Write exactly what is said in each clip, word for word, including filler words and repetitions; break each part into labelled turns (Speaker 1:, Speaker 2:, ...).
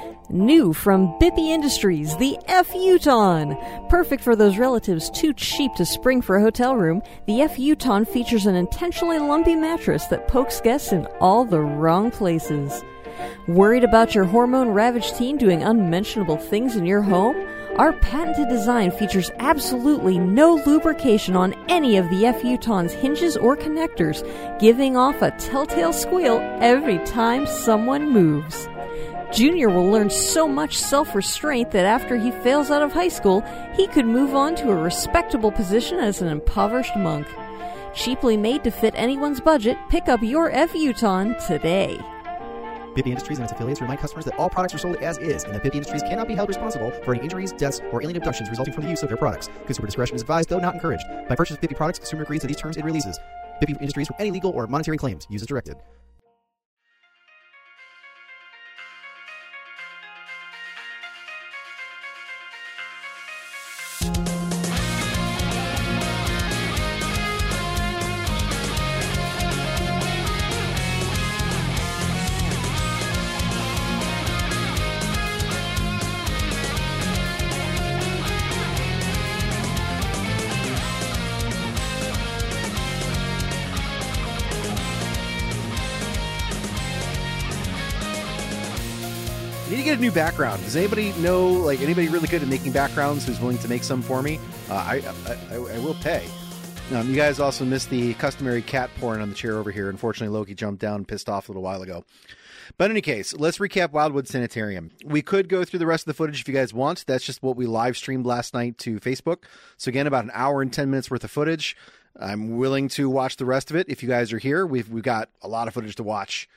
Speaker 1: New from Bippy Industries, the F-Uton. Perfect for those relatives too cheap to spring for a hotel room, the F-Uton features an intentionally lumpy mattress that pokes guests in all the wrong places. Worried about your hormone-ravaged teen doing unmentionable things in your home? Our patented design features absolutely no lubrication on any of the F-Uton's hinges or connectors, giving off a telltale squeal every time someone moves. Junior will learn so much self-restraint that after he fails out of high school, he could move on to a respectable position as an impoverished monk. Cheaply made to fit anyone's budget, pick up your F-Uton today.
Speaker 2: Bippy Industries and its affiliates remind customers that all products are sold as is, and that Bippy Industries cannot be held responsible for any injuries, deaths, or alien abductions resulting from the use of their products. Consumer discretion is advised, though not encouraged. By purchase of Bippy products, consumer agrees to these terms and releases. Bippy Industries for any legal or monetary claims. Use as directed.
Speaker 3: Need to get a new background. Does anybody know, like, anybody really good at making backgrounds who's willing to make some for me? Uh, I, I, I I will pay. Um, you guys also missed the customary cat porn on the chair over here. Unfortunately, Loki jumped down and pissed off a little while ago. But in any case, let's recap Wildwood Sanitarium. We could go through the rest of the footage if you guys want. That's just what we live streamed last night to Facebook. So again, about an hour and ten minutes worth of footage. I'm willing to watch the rest of it if you guys are here. We've we've got a lot of footage to watch.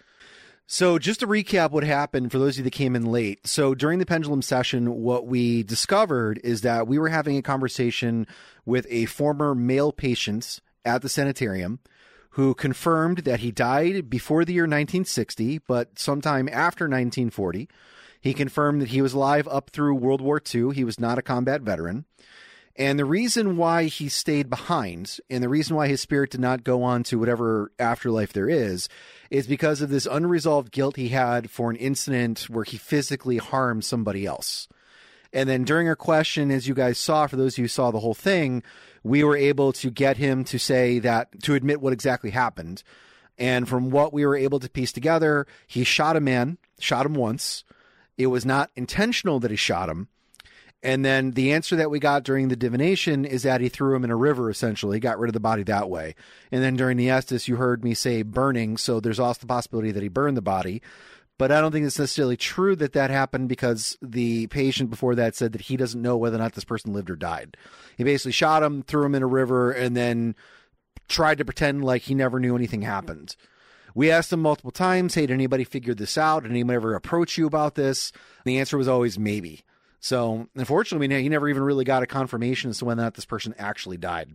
Speaker 3: So just to recap what happened for those of you that came in late. So during the pendulum session, what we discovered is that we were having a conversation with a former male patient at the sanitarium who confirmed that he died before the year nineteen sixty, but sometime after nineteen forty. He confirmed that he was alive up through World War Two. He was not a combat veteran. And the reason why he stayed behind, and the reason why his spirit did not go on to whatever afterlife there is, is because of this unresolved guilt he had for an incident where he physically harmed somebody else. And then during our question, as you guys saw, for those of you who saw the whole thing, we were able to get him to say that, to admit what exactly happened. And from what we were able to piece together, he shot a man, shot him once. It was not intentional that he shot him. And then the answer that we got during the divination is that he threw him in a river, essentially, got rid of the body that way. And then during the Estes, you heard me say burning, so there's also the possibility that he burned the body. But I don't think it's necessarily true that that happened, because the patient before that said that he doesn't know whether or not this person lived or died. He basically shot him, threw him in a river, and then tried to pretend like he never knew anything happened. We asked him multiple times, hey, did anybody figure this out? Did anyone ever approach you about this? And the answer was always maybe. So, unfortunately, he never even really got a confirmation as to whether or not this person actually died.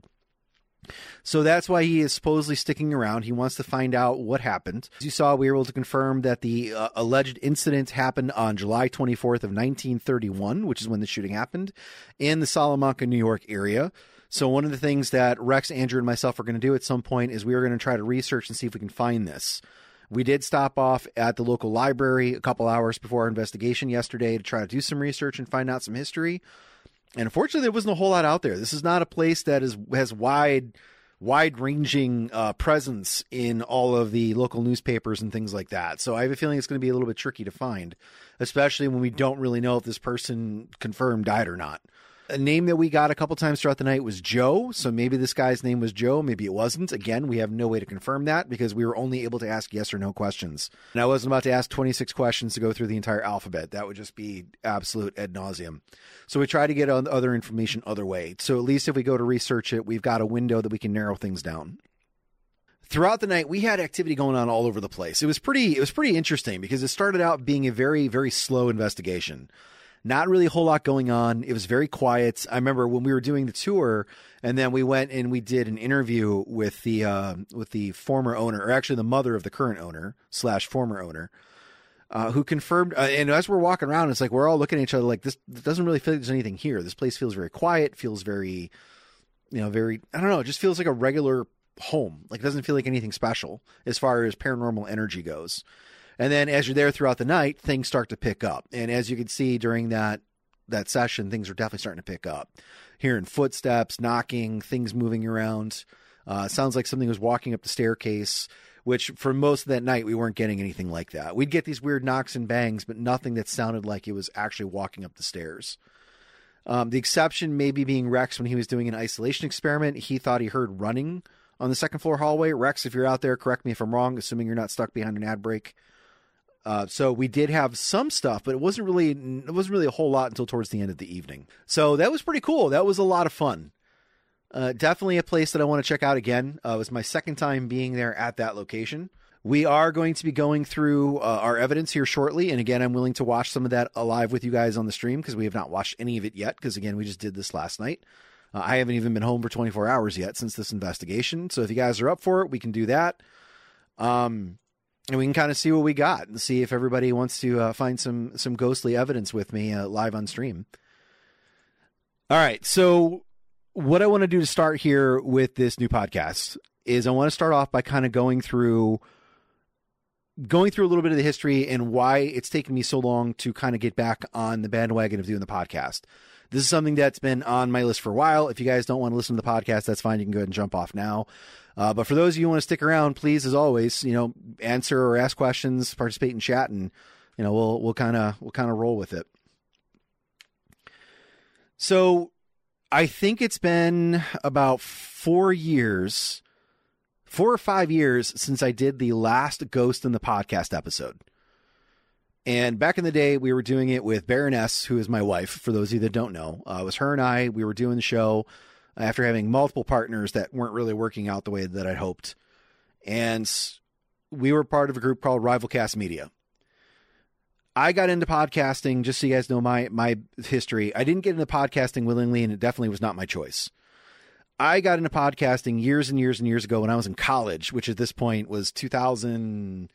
Speaker 3: So that's why he is supposedly sticking around. He wants to find out what happened. As you saw, we were able to confirm that the uh, alleged incident happened on July twenty-fourth of nineteen thirty-one, which is when the shooting happened, in the Salamanca, New York area. So one of the things that Rex, Andrew, and myself are going to do at some point is we are going to try to research and see if we can find this. We did stop off at the local library a couple hours before our investigation yesterday to try to do some research and find out some history. And unfortunately, there wasn't a whole lot out there. This is not a place that is has wide, wide-ranging uh, presence in all of the local newspapers and things like that. So I have a feeling it's going to be a little bit tricky to find, especially when we don't really know if this person confirmed died or not. A name that we got a couple times throughout the night was Joe. So maybe this guy's name was Joe. Maybe it wasn't. Again, we have no way to confirm that because we were only able to ask yes or no questions. And I wasn't about to ask twenty-six questions to go through the entire alphabet. That would just be absolute ad nauseum. So we try to get other information other way. So at least if we go to research it, we've got a window that we can narrow things down. Throughout the night, we had activity going on all over the place. It was pretty, it was pretty interesting because it started out being a very, very slow investigation. Not really a whole lot going on. It was very quiet. I remember when we were doing the tour, and then we went and we did an interview with the uh, with the former owner, or actually the mother of the current owner slash former owner, uh, who confirmed. Uh, and as we're walking around, it's like we're all looking at each other like this. It doesn't really feel like there's anything here. This place feels very quiet. Feels very, you know, very. I don't know. It just feels like a regular home. Like it doesn't feel like anything special as far as paranormal energy goes. And then as you're there throughout the night, things start to pick up. And as you can see during that that session, things are definitely starting to pick up. Hearing footsteps, knocking, things moving around. Uh, sounds like something was walking up the staircase, which for most of that night, we weren't getting anything like that. We'd get these weird knocks and bangs, but nothing that sounded like it was actually walking up the stairs. Um, the exception maybe being Rex when he was doing an isolation experiment. He thought he heard running on the second floor hallway. Rex, if you're out there, correct me if I'm wrong, assuming you're not stuck behind an ad break. Uh, so we did have some stuff, but it wasn't really, it wasn't really a whole lot until towards the end of the evening. So that was pretty cool. That was a lot of fun. Uh, definitely a place that I want to check out again. Uh, it was my second time being there at that location. We are going to be going through uh, our evidence here shortly. And again, I'm willing to watch some of that alive with you guys on the stream because we have not watched any of it yet. Because again, we just did this last night. Uh, I haven't even been home for twenty-four hours yet since this investigation. So if you guys are up for it, we can do that. Um, And we can kind of see what we got and see if everybody wants to uh, find some some ghostly evidence with me uh, live on stream. All right. So what I want to do to start here with this new podcast is I want to start off by kind of going through going through a little bit of the history and why it's taken me so long to kind of get back on the bandwagon of doing the podcast. This is something that's been on my list for a while. If you guys don't want to listen to the podcast, that's fine. You can go ahead and jump off now. Uh, but for those of you who want to stick around, please, as always, you know, answer or ask questions, participate in chat, and you know, we'll we'll kind of we'll kind of roll with it. So, I think it's been about four years, four or five years since I did the last Ghost in the Podcast episode. And back in the day, we were doing it with Baroness, who is my wife. For those of you that don't know, uh, it was her and I. We were doing the show after having multiple partners that weren't really working out the way that I'd hoped. And we were part of a group called Rivalcast Media. I got into podcasting, just so you guys know my, my history. I didn't get into podcasting willingly, and it definitely was not my choice. I got into podcasting years and years and years ago when I was in college, which at this point was two thousand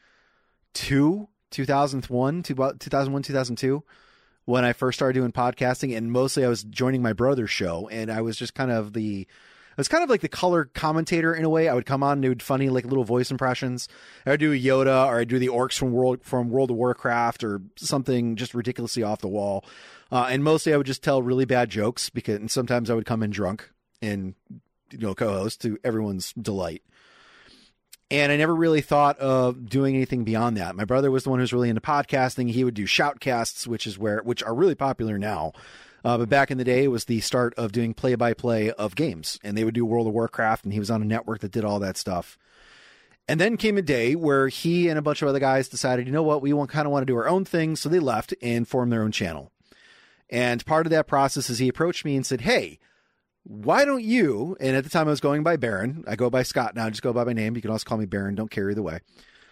Speaker 3: two, two thousand one, two thousand one, two thousand two. When I first started doing podcasting, and mostly I was joining my brother's show, and I was just kind of the, I was kind of like the color commentator in a way. I would come on and do funny, like little voice impressions. I would do a Yoda, or I'd do the orcs from World, from World of Warcraft, or something just ridiculously off the wall. Uh, and mostly I would just tell really bad jokes because, and sometimes I would come in drunk and, you know, co-host to everyone's delight. And I never really thought of doing anything beyond that. My brother was the one who was really into podcasting. He would do shoutcasts, which is where, which are really popular now. Uh, but back in the day, it was the start of doing play-by-play of games. And they would do World of Warcraft, and he was on a network that did all that stuff. And then came a day where he and a bunch of other guys decided, you know what, we want, kind of want to do our own thing. So they left and formed their own channel. And part of that process is he approached me and said, hey, why don't you, and at the time I was going by Baron, I go by Scott now, I just go by my name. You can also call me Baron, don't care either way.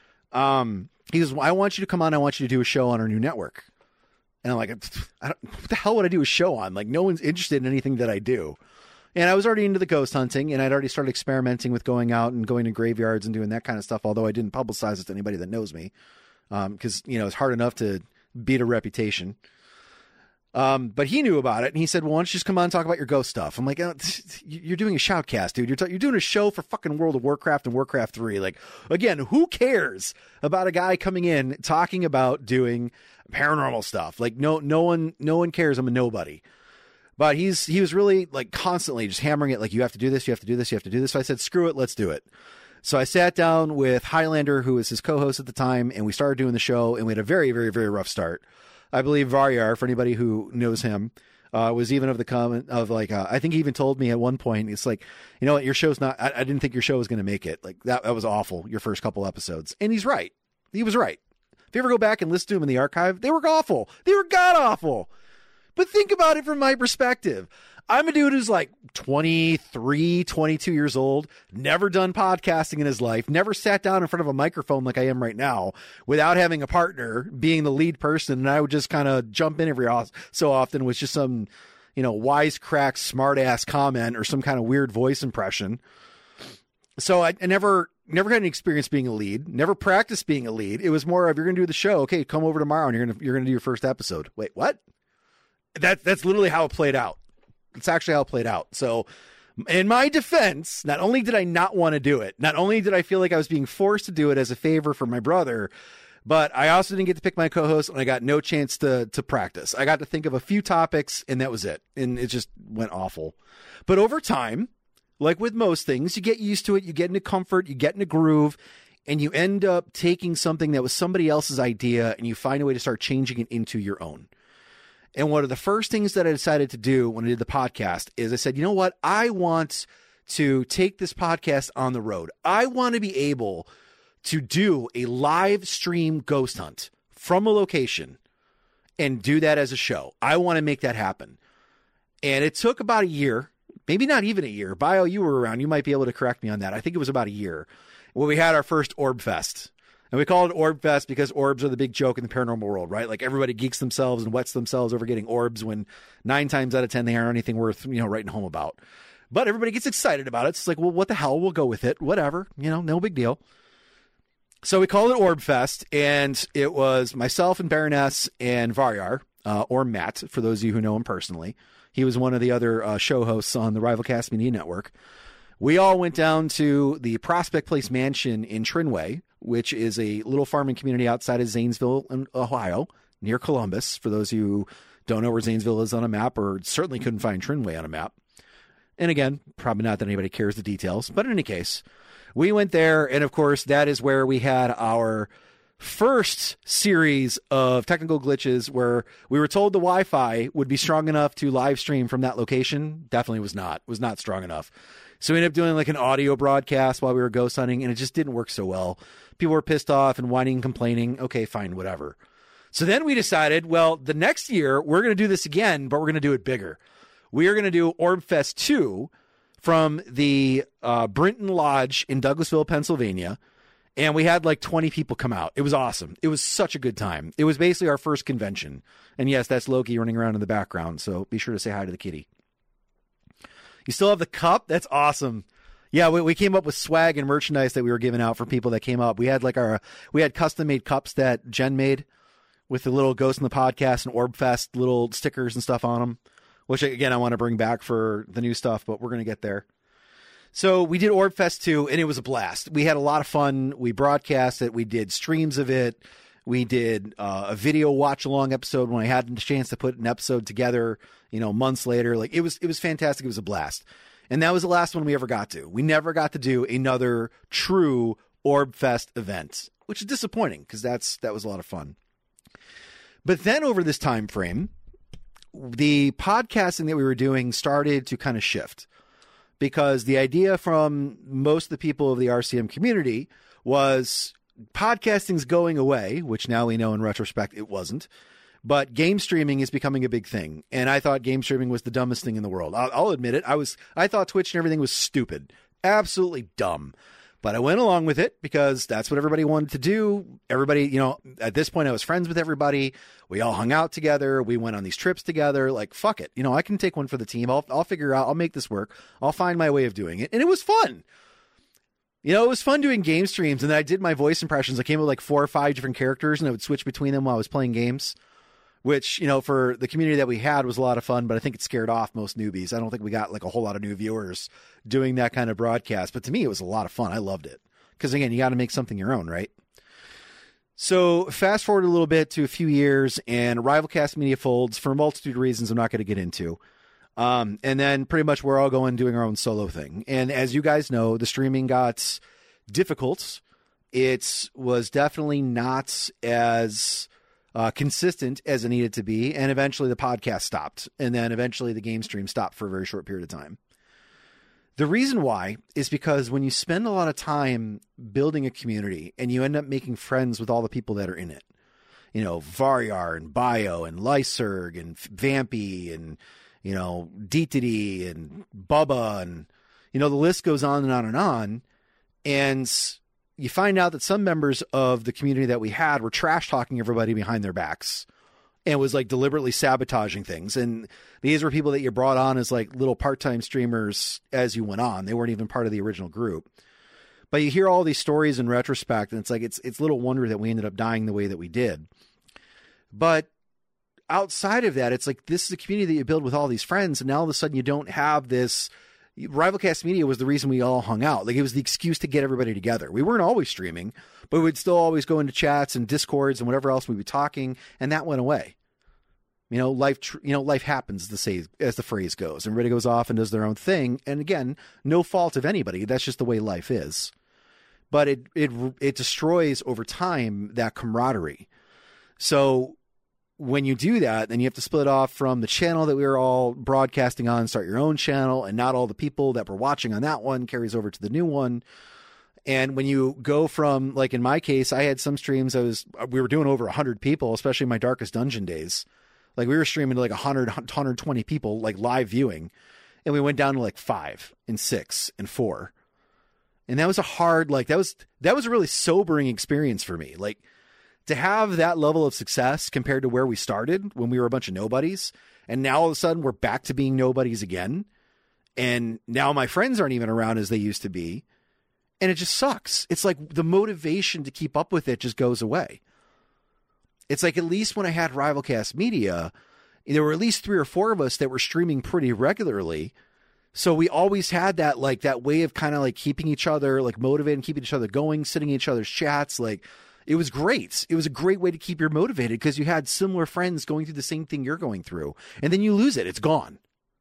Speaker 3: Um, he goes, I want you to come on, I want you to do a show on our new network. And I'm like, I don't, what the hell would I do a show on? Like, no one's interested in anything that I do. And I was already into the ghost hunting, and I'd already started experimenting with going out and going to graveyards and doing that kind of stuff, although I didn't publicize it to anybody that knows me. Um, because, you know, it's hard enough to beat a reputation. Um, but he knew about it, and he said, well, why don't you just come on and talk about your ghost stuff? I'm like, oh, you're doing a shoutcast, dude. You're, t- you're doing a show for fucking World of Warcraft and Warcraft three. Like, again, who cares about a guy coming in talking about doing paranormal stuff? Like, no, no one, no one cares. I'm a nobody. But he's, he was really like constantly just hammering it. Like, you have to do this, you have to do this, you have to do this. So I said, screw it. Let's do it. So I sat down with Highlander, who was his co-host at the time, and we started doing the show, and we had a very, very, very rough start. I believe Varyar, for anybody who knows him, uh, was even of the comment of like, uh, I think he even told me at one point, it's like, you know what, your show's not, I, I didn't think your show was going to make it. Like that, that was awful. Your first couple episodes. And he's right. He was right. If you ever go back and listen to him in the archive, they were awful. They were god awful. But think about it from my perspective. I'm a dude who's like twenty-three, twenty-two years old, never done podcasting in his life, never sat down in front of a microphone like I am right now without having a partner being the lead person. And I would just kind of jump in every so often with just some, you know, wisecrack, smart ass comment or some kind of weird voice impression. So I, I never, never had any experience being a lead, never practiced being a lead. It was more of, you're going to do the show. Okay, come over tomorrow and you're going to, you're going to do your first episode. Wait, what? That, that's literally how it played out. It's actually how it played out. So in my defense, not only did I not want to do it, not only did I feel like I was being forced to do it as a favor for my brother, But I also didn't get to pick my co-host, and I got no chance to to practice. I got to think of a few topics, and that was it. And it just went awful. But over time, like with most things, you get used to it, you get into comfort, you get in a groove, and you end up taking something that was somebody else's idea, and you find a way to start changing it into your own. And one of the first things that I decided to do when I did the podcast is I said, you know what? I want to take this podcast on the road. I want to be able to do a live stream ghost hunt from a location and do that as a show. I want to make that happen. And it took about a year, maybe not even a year. Bio, you were around. You might be able to correct me on that. I think it was about a year when we had our first Orb Fest. And we call it Orb Fest because orbs are the big joke in the paranormal world, right? Like everybody geeks themselves and wets themselves over getting orbs when nine times out of ten they aren't anything worth, you know, writing home about. But everybody gets excited about it. It's like, well, what the hell? We'll go with it. Whatever. You know, no big deal. So we called it Orb Fest, and it was myself and Baroness and Varyar, uh, or Matt, for those of you who know him personally. He was one of the other uh, show hosts on the Rivalcast Media Network. We all went down to the Prospect Place Mansion in Trinway, which is a little farming community outside of Zanesville, Ohio, near Columbus. For those of you who don't know where Zanesville is on a map, or certainly couldn't find Trinway on a map. And again, probably not that anybody cares the details, but in any case, we went there. And of course, that is where we had our first series of technical glitches where we were told the Wi-Fi would be strong enough to live stream from that location. Definitely was not, was not strong enough. So we ended up doing like an audio broadcast while we were ghost hunting, and it just didn't work so well. People were pissed off and whining and complaining. Okay, fine, whatever. So then we decided, well, the next year we're going to do this again, but we're going to do it bigger. We are going to do Orb Fest two from the uh, Brinton Lodge in Douglasville, Pennsylvania. And we had like twenty people come out. It was awesome. It was such a good time. It was basically our first convention. And yes, that's Loki running around in the background. So be sure to say hi to the kitty. You still have the cup? That's awesome. Yeah, we, we came up with swag and merchandise that we were giving out for people that came up. We had like our, we had custom made cups that Jen made with the little Ghost in the Podcast and Orb Fest little stickers and stuff on them, which again, I want to bring back for the new stuff, but we're going to get there. So we did Orb Fest two, and it was a blast. We had a lot of fun. We broadcast it. We did streams of it. We did uh, a video watch-along episode when I had a chance to put an episode together, you know, months later. Like it was, it was fantastic. It was a blast. And that was the last one we ever got to. We never got to do another true Orb Fest event, which is disappointing because that's that was a lot of fun. But then over this time frame, the podcasting that we were doing started to kind of shift. Because the idea from most of the people of the R C M community was podcasting's going away, which now we know in retrospect it wasn't. But game streaming is becoming a big thing. And I thought game streaming was the dumbest thing in the world. I'll, I'll admit it. I was I thought Twitch and everything was stupid. Absolutely dumb. But I went along with it because that's what everybody wanted to do. Everybody, you know, at this point I was friends with everybody. We all hung out together. We went on these trips together. Like, fuck it. You know, I can take one for the team. I'll, I'll figure out, I'll make this work. I'll find my way of doing it. And it was fun. You know, it was fun doing game streams. And then I did my voice impressions. I came up with like four or five different characters and I would switch between them while I was playing games, which, you know, for the community that we had was a lot of fun, but I think it scared off most newbies. I don't think we got like a whole lot of new viewers doing that kind of broadcast, but to me, it was a lot of fun. I loved it. Because again, you got to make something your own, right? So fast forward a little bit to a few years and Rivalcast Media folds for a multitude of reasons I'm not going to get into. Um, and then pretty much we're all going doing our own solo thing. And as you guys know, the streaming got difficult. It was definitely not as uh, consistent as it needed to be. And eventually the podcast stopped. And then eventually the game stream stopped for a very short period of time. The reason why is because when you spend a lot of time building a community and you end up making friends with all the people that are in it, you know, Varyar and Bio and Lyserg and Vampy and, you know, D T D and Bubba and, you know, the list goes on and on and on. And you find out that some members of the community that we had were trash talking everybody behind their backs. And was like deliberately sabotaging things. And these were people that you brought on as like little part-time streamers as you went on. They weren't even part of the original group. But you hear all these stories in retrospect, and it's like, it's it's little wonder that we ended up dying the way that we did. But outside of that, it's like, this is a community that you build with all these friends. And now all of a sudden you don't have this, Rivalcast Media was the reason we all hung out. Like, it was the excuse to get everybody together. We weren't always streaming, but we'd still always go into chats and Discords and whatever else we'd be talking, and that went away. You know, life, tr- you know, life happens, as the say, as the phrase goes. Everybody goes off and does their own thing. And again, no fault of anybody. That's just the way life is. But it it it destroys over time that camaraderie. So when you do that, then you have to split off from the channel that we were all broadcasting on, start your own channel, and not all the people that were watching on that one carries over to the new one. And when you go from, like in my case, I had some streams, I was we were doing over one hundred people, especially in my Darkest Dungeon days. Like, we were streaming to like one hundred, one hundred twenty people, like live viewing, and we went down to like five and six and four. And that was a hard, like, that was, that was a really sobering experience for me. Like, to have that level of success compared to where we started when we were a bunch of nobodies, and now all of a sudden we're back to being nobodies again. And now my friends aren't even around as they used to be. And it just sucks. It's like the motivation to keep up with it just goes away. It's like, at least when I had Rivalcast Media, there were at least three or four of us that were streaming pretty regularly. So we always had that, like, that way of kind of like keeping each other like motivated and keeping each other going, sitting in each other's chats. Like, it was great. It was a great way to keep you motivated because you had similar friends going through the same thing you're going through, and then you lose it. It's gone.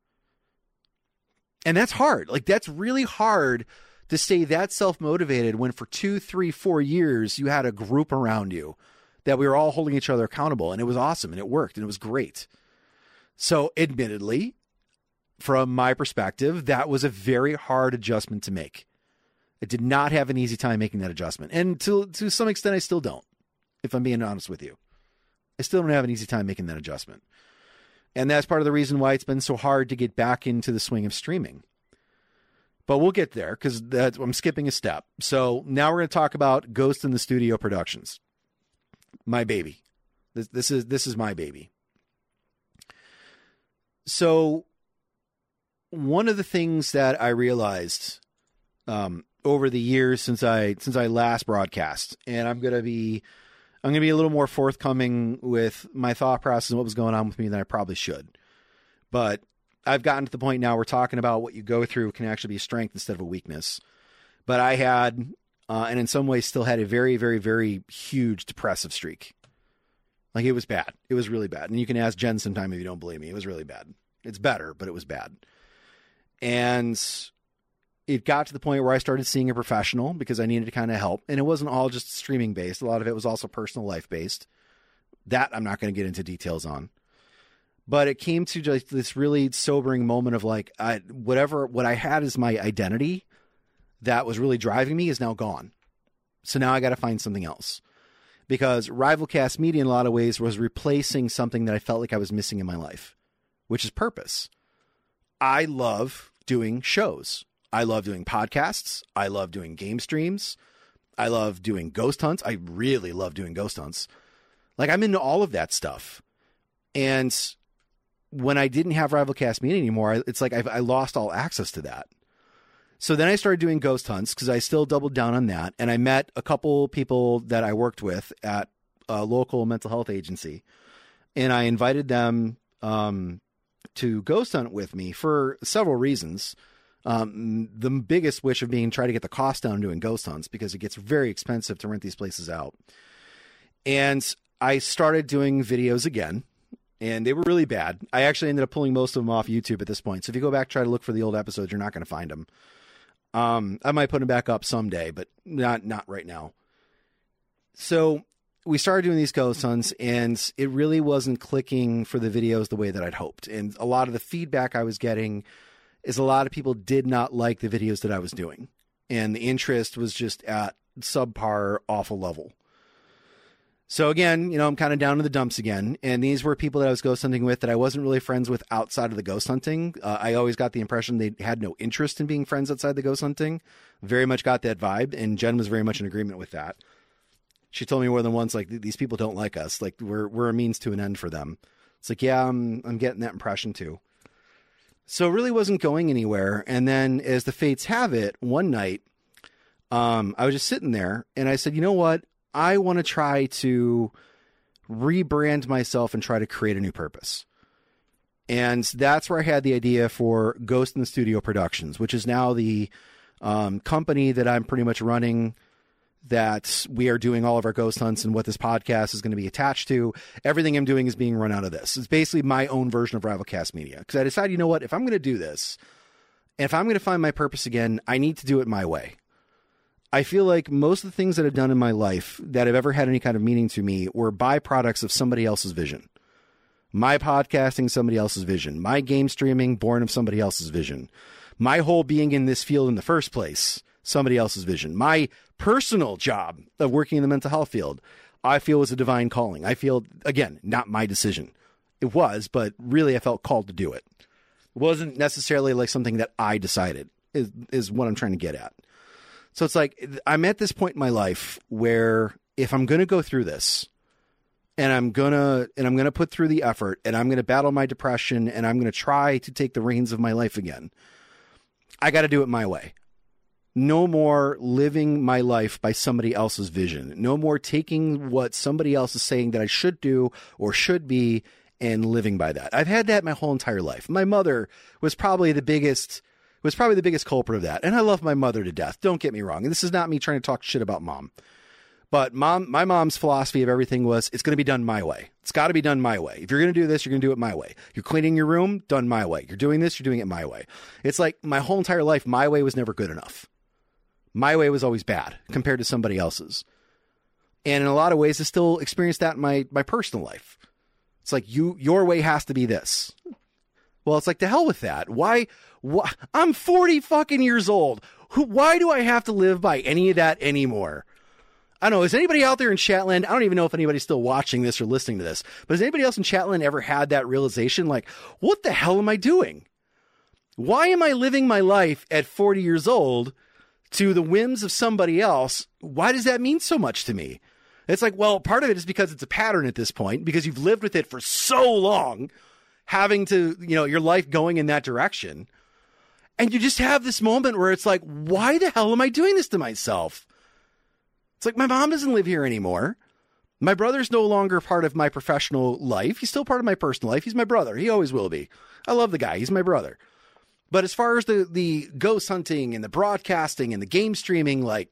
Speaker 3: And that's hard. Like, that's really hard to stay that self-motivated when for two, three, four years you had a group around you that we were all holding each other accountable, and it was awesome, and it worked, and it was great. So admittedly, from my perspective, that was a very hard adjustment to make. I did not have an easy time making that adjustment. And to to some extent, I still don't, if I'm being honest with you. I still don't have an easy time making that adjustment. And that's part of the reason why it's been so hard to get back into the swing of streaming. But we'll get there because I'm skipping a step. So now we're going to talk about Ghost in the Studio Productions. My baby. This, this is this is my baby. So one of the things that I realized um, over the years since I since I last broadcast, and I'm gonna be I'm gonna be a little more forthcoming with my thought process and what was going on with me than I probably should. But I've gotten to the point now where talking about what you go through can actually be a strength instead of a weakness. But I had, uh, and in some ways still had, a very, very, very huge depressive streak. Like, it was bad. It was really bad. And you can ask Jen sometime if you don't believe me. It was really bad. It's better, but it was bad. And it got to the point where I started seeing a professional because I needed to kind of help. And it wasn't all just streaming based. A lot of it was also personal life based. That I'm not going to get into details on. But it came to just this really sobering moment of like, I, whatever, what I had as my identity that was really driving me is now gone. So now I got to find something else. Because Rivalcast Media in a lot of ways was replacing something that I felt like I was missing in my life, which is purpose. I love doing shows. I love doing podcasts. I love doing game streams. I love doing ghost hunts. I really love doing ghost hunts. Like, I'm into all of that stuff. And when I didn't have Rivalcast Media anymore, it's like I've, I lost all access to that. So then I started doing ghost hunts because I still doubled down on that. And I met a couple people that I worked with at a local mental health agency. And I invited them um, to ghost hunt with me for several reasons. Um, the biggest wish of being try to get the cost down doing ghost hunts because it gets very expensive to rent these places out. And I started doing videos again. And they were really bad. I actually ended up pulling most of them off YouTube at this point. So if you go back, try to look for the old episodes, you're not going to find them. Um, I might put them back up someday, but not, not right now. So we started doing these ghost hunts and it really wasn't clicking for the videos the way that I'd hoped. And a lot of the feedback I was getting is a lot of people did not like the videos that I was doing. And the interest was just at subpar, awful level. So again, you know, I'm kind of down in the dumps again. And these were people that I was ghost hunting with that I wasn't really friends with outside of the ghost hunting. Uh, I always got the impression they had no interest in being friends outside the ghost hunting. Very much got that vibe. And Jen was very much in agreement with that. She told me more than once, like, these people don't like us. Like, we're, we're a means to an end for them. It's like, yeah, I'm, I'm getting that impression too. So it really wasn't going anywhere. And then as the fates have it, one night, um, I was just sitting there and I said, you know what? I want to try to rebrand myself and try to create a new purpose. And that's where I had the idea for Ghost in the Studio Productions, which is now the um, company that I'm pretty much running, that we are doing all of our ghost hunts and what this podcast is going to be attached to. Everything I'm doing is being run out of this. It's basically my own version of Rivalcast Media. Because I decided, you know what, if I'm going to do this, if I'm going to find my purpose again, I need to do it my way. I feel like most of the things that I've done in my life that have ever had any kind of meaning to me were byproducts of somebody else's vision. My podcasting, somebody else's vision. My game streaming, born of somebody else's vision. My whole being in this field in the first place, somebody else's vision. My personal job of working in the mental health field, I feel was a divine calling. I feel, again, not my decision. It was, but really I felt called to do it. It wasn't necessarily like something that I decided, is, is what I'm trying to get at. So it's like, I'm at this point in my life where if I'm going to go through this, and I'm going to, and I'm going to put through the effort, and I'm going to battle my depression, and I'm going to try to take the reins of my life again, I got to do it my way. No more living my life by somebody else's vision. No more taking what somebody else is saying that I should do or should be and living by that. I've had that my whole entire life. My mother was probably the biggest, was probably the biggest culprit of that. And I love my mother to death. Don't get me wrong. And this is not me trying to talk shit about mom. But mom, my mom's philosophy of everything was, it's going to be done my way. It's got to be done my way. If you're going to do this, you're going to do it my way. You're cleaning your room, done my way. You're doing this, you're doing it my way. It's like my whole entire life, my way was never good enough. My way was always bad compared to somebody else's. And in a lot of ways, I still experience that in my, my personal life. It's like, you, your way has to be this. Well, it's like, to hell with that. Why? why I'm forty fucking years old. Who, why do I have to live by any of that anymore? I don't know. Is anybody out there in Chatland? I don't even know if anybody's still watching this or listening to this, but has anybody else in Chatland ever had that realization? Like, what the hell am I doing? Why am I living my life at forty years old to the whims of somebody else? Why does that mean so much to me? It's like, well, part of it is because it's a pattern at this point, because you've lived with it for so long, having to, you know, your life going in that direction. And you just have this moment where it's like, why the hell am I doing this to myself? It's like, my mom doesn't live here anymore. My brother's no longer part of my professional life. He's still part of my personal life. He's my brother. He always will be. I love the guy. He's my brother. But as far as the, the ghost hunting and the broadcasting and the game streaming, like,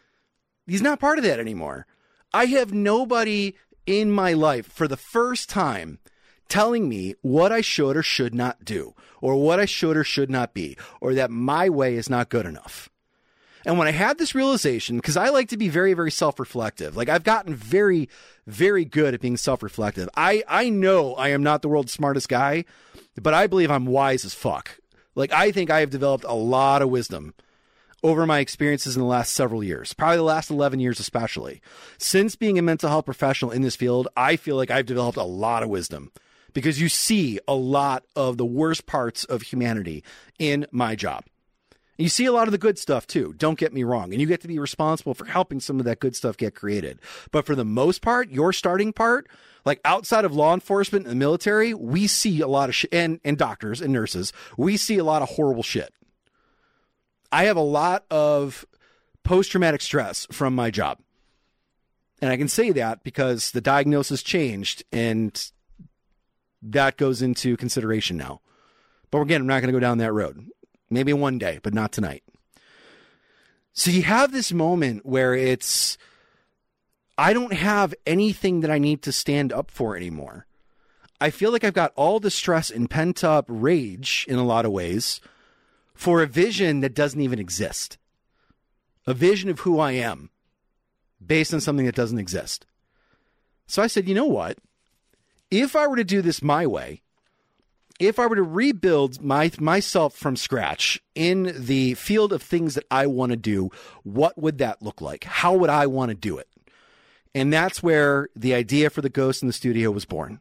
Speaker 3: he's not part of that anymore. I have nobody in my life for the first time telling me what I should or should not do, or what I should or should not be, or that my way is not good enough. And when I had this realization, because I like to be very, very self-reflective, like I've gotten very, very good at being self-reflective. I, I know I am not the world's smartest guy, but I believe I'm wise as fuck. Like, I think I have developed a lot of wisdom over my experiences in the last several years, probably the last eleven years especially. Since being a mental health professional in this field, I feel like I've developed a lot of wisdom, because you see a lot of the worst parts of humanity in my job. You see a lot of the good stuff too, don't get me wrong, and you get to be responsible for helping some of that good stuff get created. But for the most part, your starting part, like outside of law enforcement and the military, we see a lot of shit, and, and doctors and nurses, we see a lot of horrible shit. I have a lot of post-traumatic stress from my job. And I can say that because the diagnosis changed, and that goes into consideration now. But again, I'm not going to go down that road. Maybe one day, but not tonight. So you have this moment where it's, I don't have anything that I need to stand up for anymore. I feel like I've got all the stress and pent up rage in a lot of ways for a vision that doesn't even exist. A vision of who I am based on something that doesn't exist. So I said, you know what? If I were to do this my way, if I were to rebuild my myself from scratch in the field of things that I want to do, what would that look like? How would I want to do it? And that's where the idea for the Ghost in the Studio was born.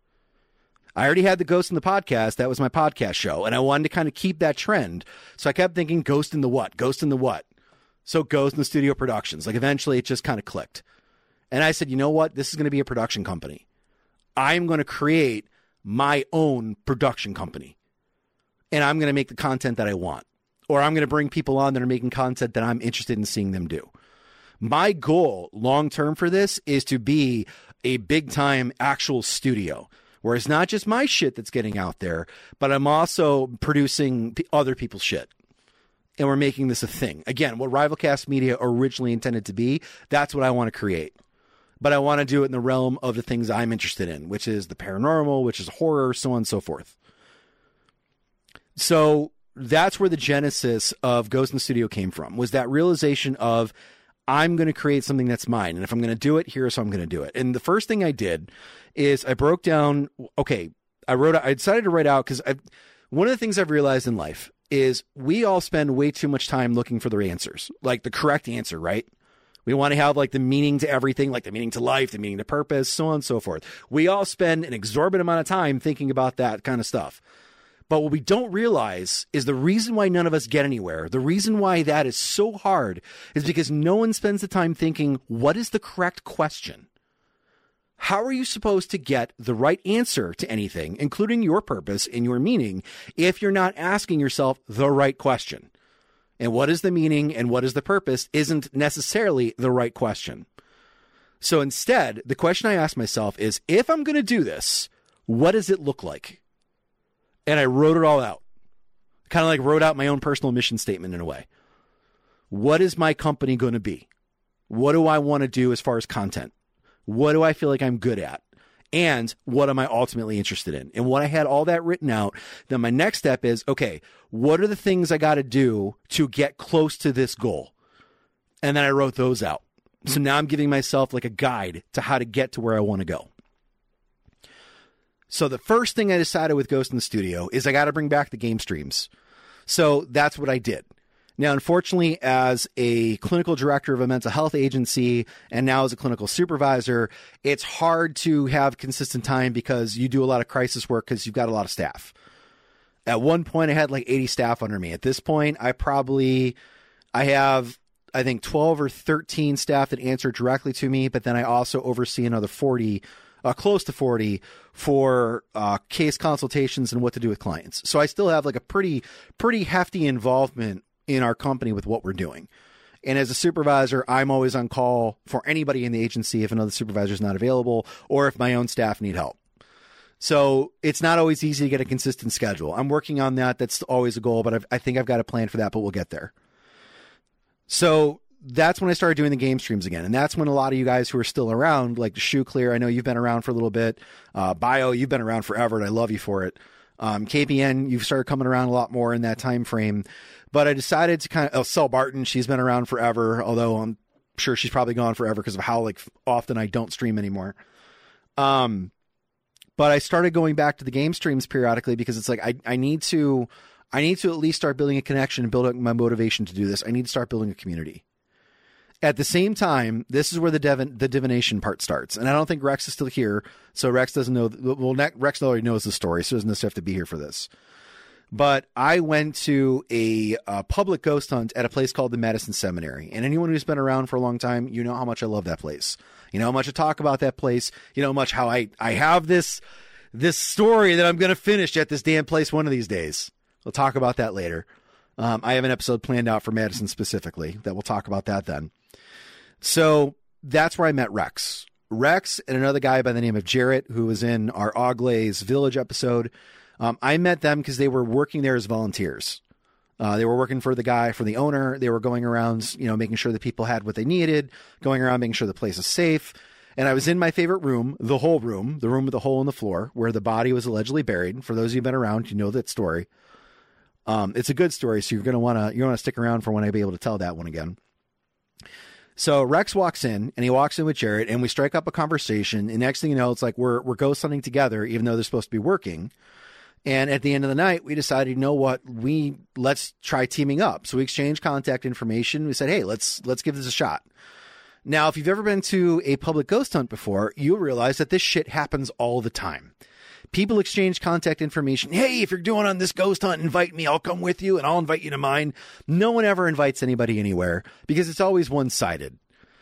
Speaker 3: I already had the Ghost in the Podcast. That was my podcast show. And I wanted to kind of keep that trend. So I kept thinking Ghost in the what? Ghost in the what? So Ghost in the Studio Productions. Like eventually it just kind of clicked. And I said, you know what? This is going to be a production company. I'm going to create my own production company. And I'm going to make the content that I want. Or I'm going to bring people on that are making content that I'm interested in seeing them do. My goal long term for this is to be a big time actual studio where it's not just my shit that's getting out there, but I'm also producing p- other people's shit. And we're making this a thing. Again, what Rivalcast Media originally intended to be, that's what I want to create. But I want to do it in the realm of the things I'm interested in, which is the paranormal, which is horror, so on and so forth. So that's where the genesis of Ghost in the Studio came from, was that realization of, I'm going to create something that's mine. And if I'm going to do it, here's how I'm going to do it. And the first thing I did is I broke down, okay, I wrote, I decided to write out, because one of the things I've realized in life is we all spend way too much time looking for the answers, like the correct answer, right? We want to have like the meaning to everything, like the meaning to life, the meaning to purpose, so on and so forth. We all spend an exorbitant amount of time thinking about that kind of stuff. But what we don't realize is the reason why none of us get anywhere, the reason why that is so hard, is because no one spends the time thinking, what is the correct question? How are you supposed to get the right answer to anything, including your purpose and your meaning, if you're not asking yourself the right question? And what is the meaning and what is the purpose isn't necessarily the right question. So instead, the question I ask myself is, if I'm going to do this, what does it look like? And I wrote it all out. Kind of like wrote out my own personal mission statement in a way. What is my company going to be? What do I want to do as far as content? What do I feel like I'm good at? And what am I ultimately interested in? And when I had all that written out, then my next step is, okay, what are the things I got to do to get close to this goal? And then I wrote those out. So now I'm giving myself like a guide to how to get to where I want to go. So the first thing I decided with Ghost in the Studio is I got to bring back the game streams. So that's what I did. Now, unfortunately, as a clinical director of a mental health agency and now as a clinical supervisor, it's hard to have consistent time because you do a lot of crisis work because you've got a lot of staff. At one point, I had like eighty staff under me. At this point, I probably, I have, I think, twelve or thirteen staff that answer directly to me, but then I also oversee another forty, uh, close to forty for uh, case consultations and what to do with clients. So I still have like a pretty, pretty hefty involvement in our company with what we're doing. And as a supervisor, I'm always on call for anybody in the agency if another supervisor is not available or if my own staff need help. So it's not always easy to get a consistent schedule. I'm working on that. That's always a goal, but I've, I think I've got a plan for that, but we'll get there. So that's when I started doing the game streams again. And that's when a lot of you guys who are still around, like Shoe Clear, I know you've been around for a little bit. Uh, Bio, you've been around forever, and I love you for it. Um, K P N, you've started coming around a lot more in that time frame. But I decided to kind of, oh, Sel Barton, she's been around forever, although I'm sure she's probably gone forever because of how like often I don't stream anymore. Um, but I started going back to the game streams periodically because it's like, I, I need to, I need to at least start building a connection and build up my motivation to do this. I need to start building a community. At the same time, this is where the divin, the divination part starts. And I don't think Rex is still here. So Rex doesn't know, well, Rex already knows the story, so he doesn't necessarily have to be here for this. But I went to a, a public ghost hunt at a place called the Madison Seminary. And anyone who's been around for a long time, you know how much I love that place. You know how much I talk about that place. You know how much how I, I have this, this story that I'm going to finish at this damn place one of these days. We'll talk about that later. Um, I have an episode planned out for Madison specifically that we'll talk about that then. So that's where I met Rex. Rex and another guy by the name of Jarrett, who was in our Oglays Village episode. Um, I met them because they were working there as volunteers. Uh, they were working for the guy, for the owner. They were going around, you know, making sure that people had what they needed, going around making sure the place is safe. And I was in my favorite room, the whole room, the room with the hole in the floor, where the body was allegedly buried. For those of you who've been around, you know that story. Um, it's a good story, so you're going to want to you want to stick around for when I be able to tell that one again. So Rex walks in, and he walks in with Jarrett, and we strike up a conversation. And next thing you know, it's like we're we're ghost hunting together, even though they're supposed to be working. And at the end of the night, we decided, you know what, we let's try teaming up. So we exchanged contact information. We said, hey, let's let's give this a shot. Now, if you've ever been to a public ghost hunt before, you'll realize that this shit happens all the time. People exchange contact information. Hey, if you're doing on this ghost hunt, invite me. I'll come with you and I'll invite you to mine. No one ever invites anybody anywhere because it's always one-sided.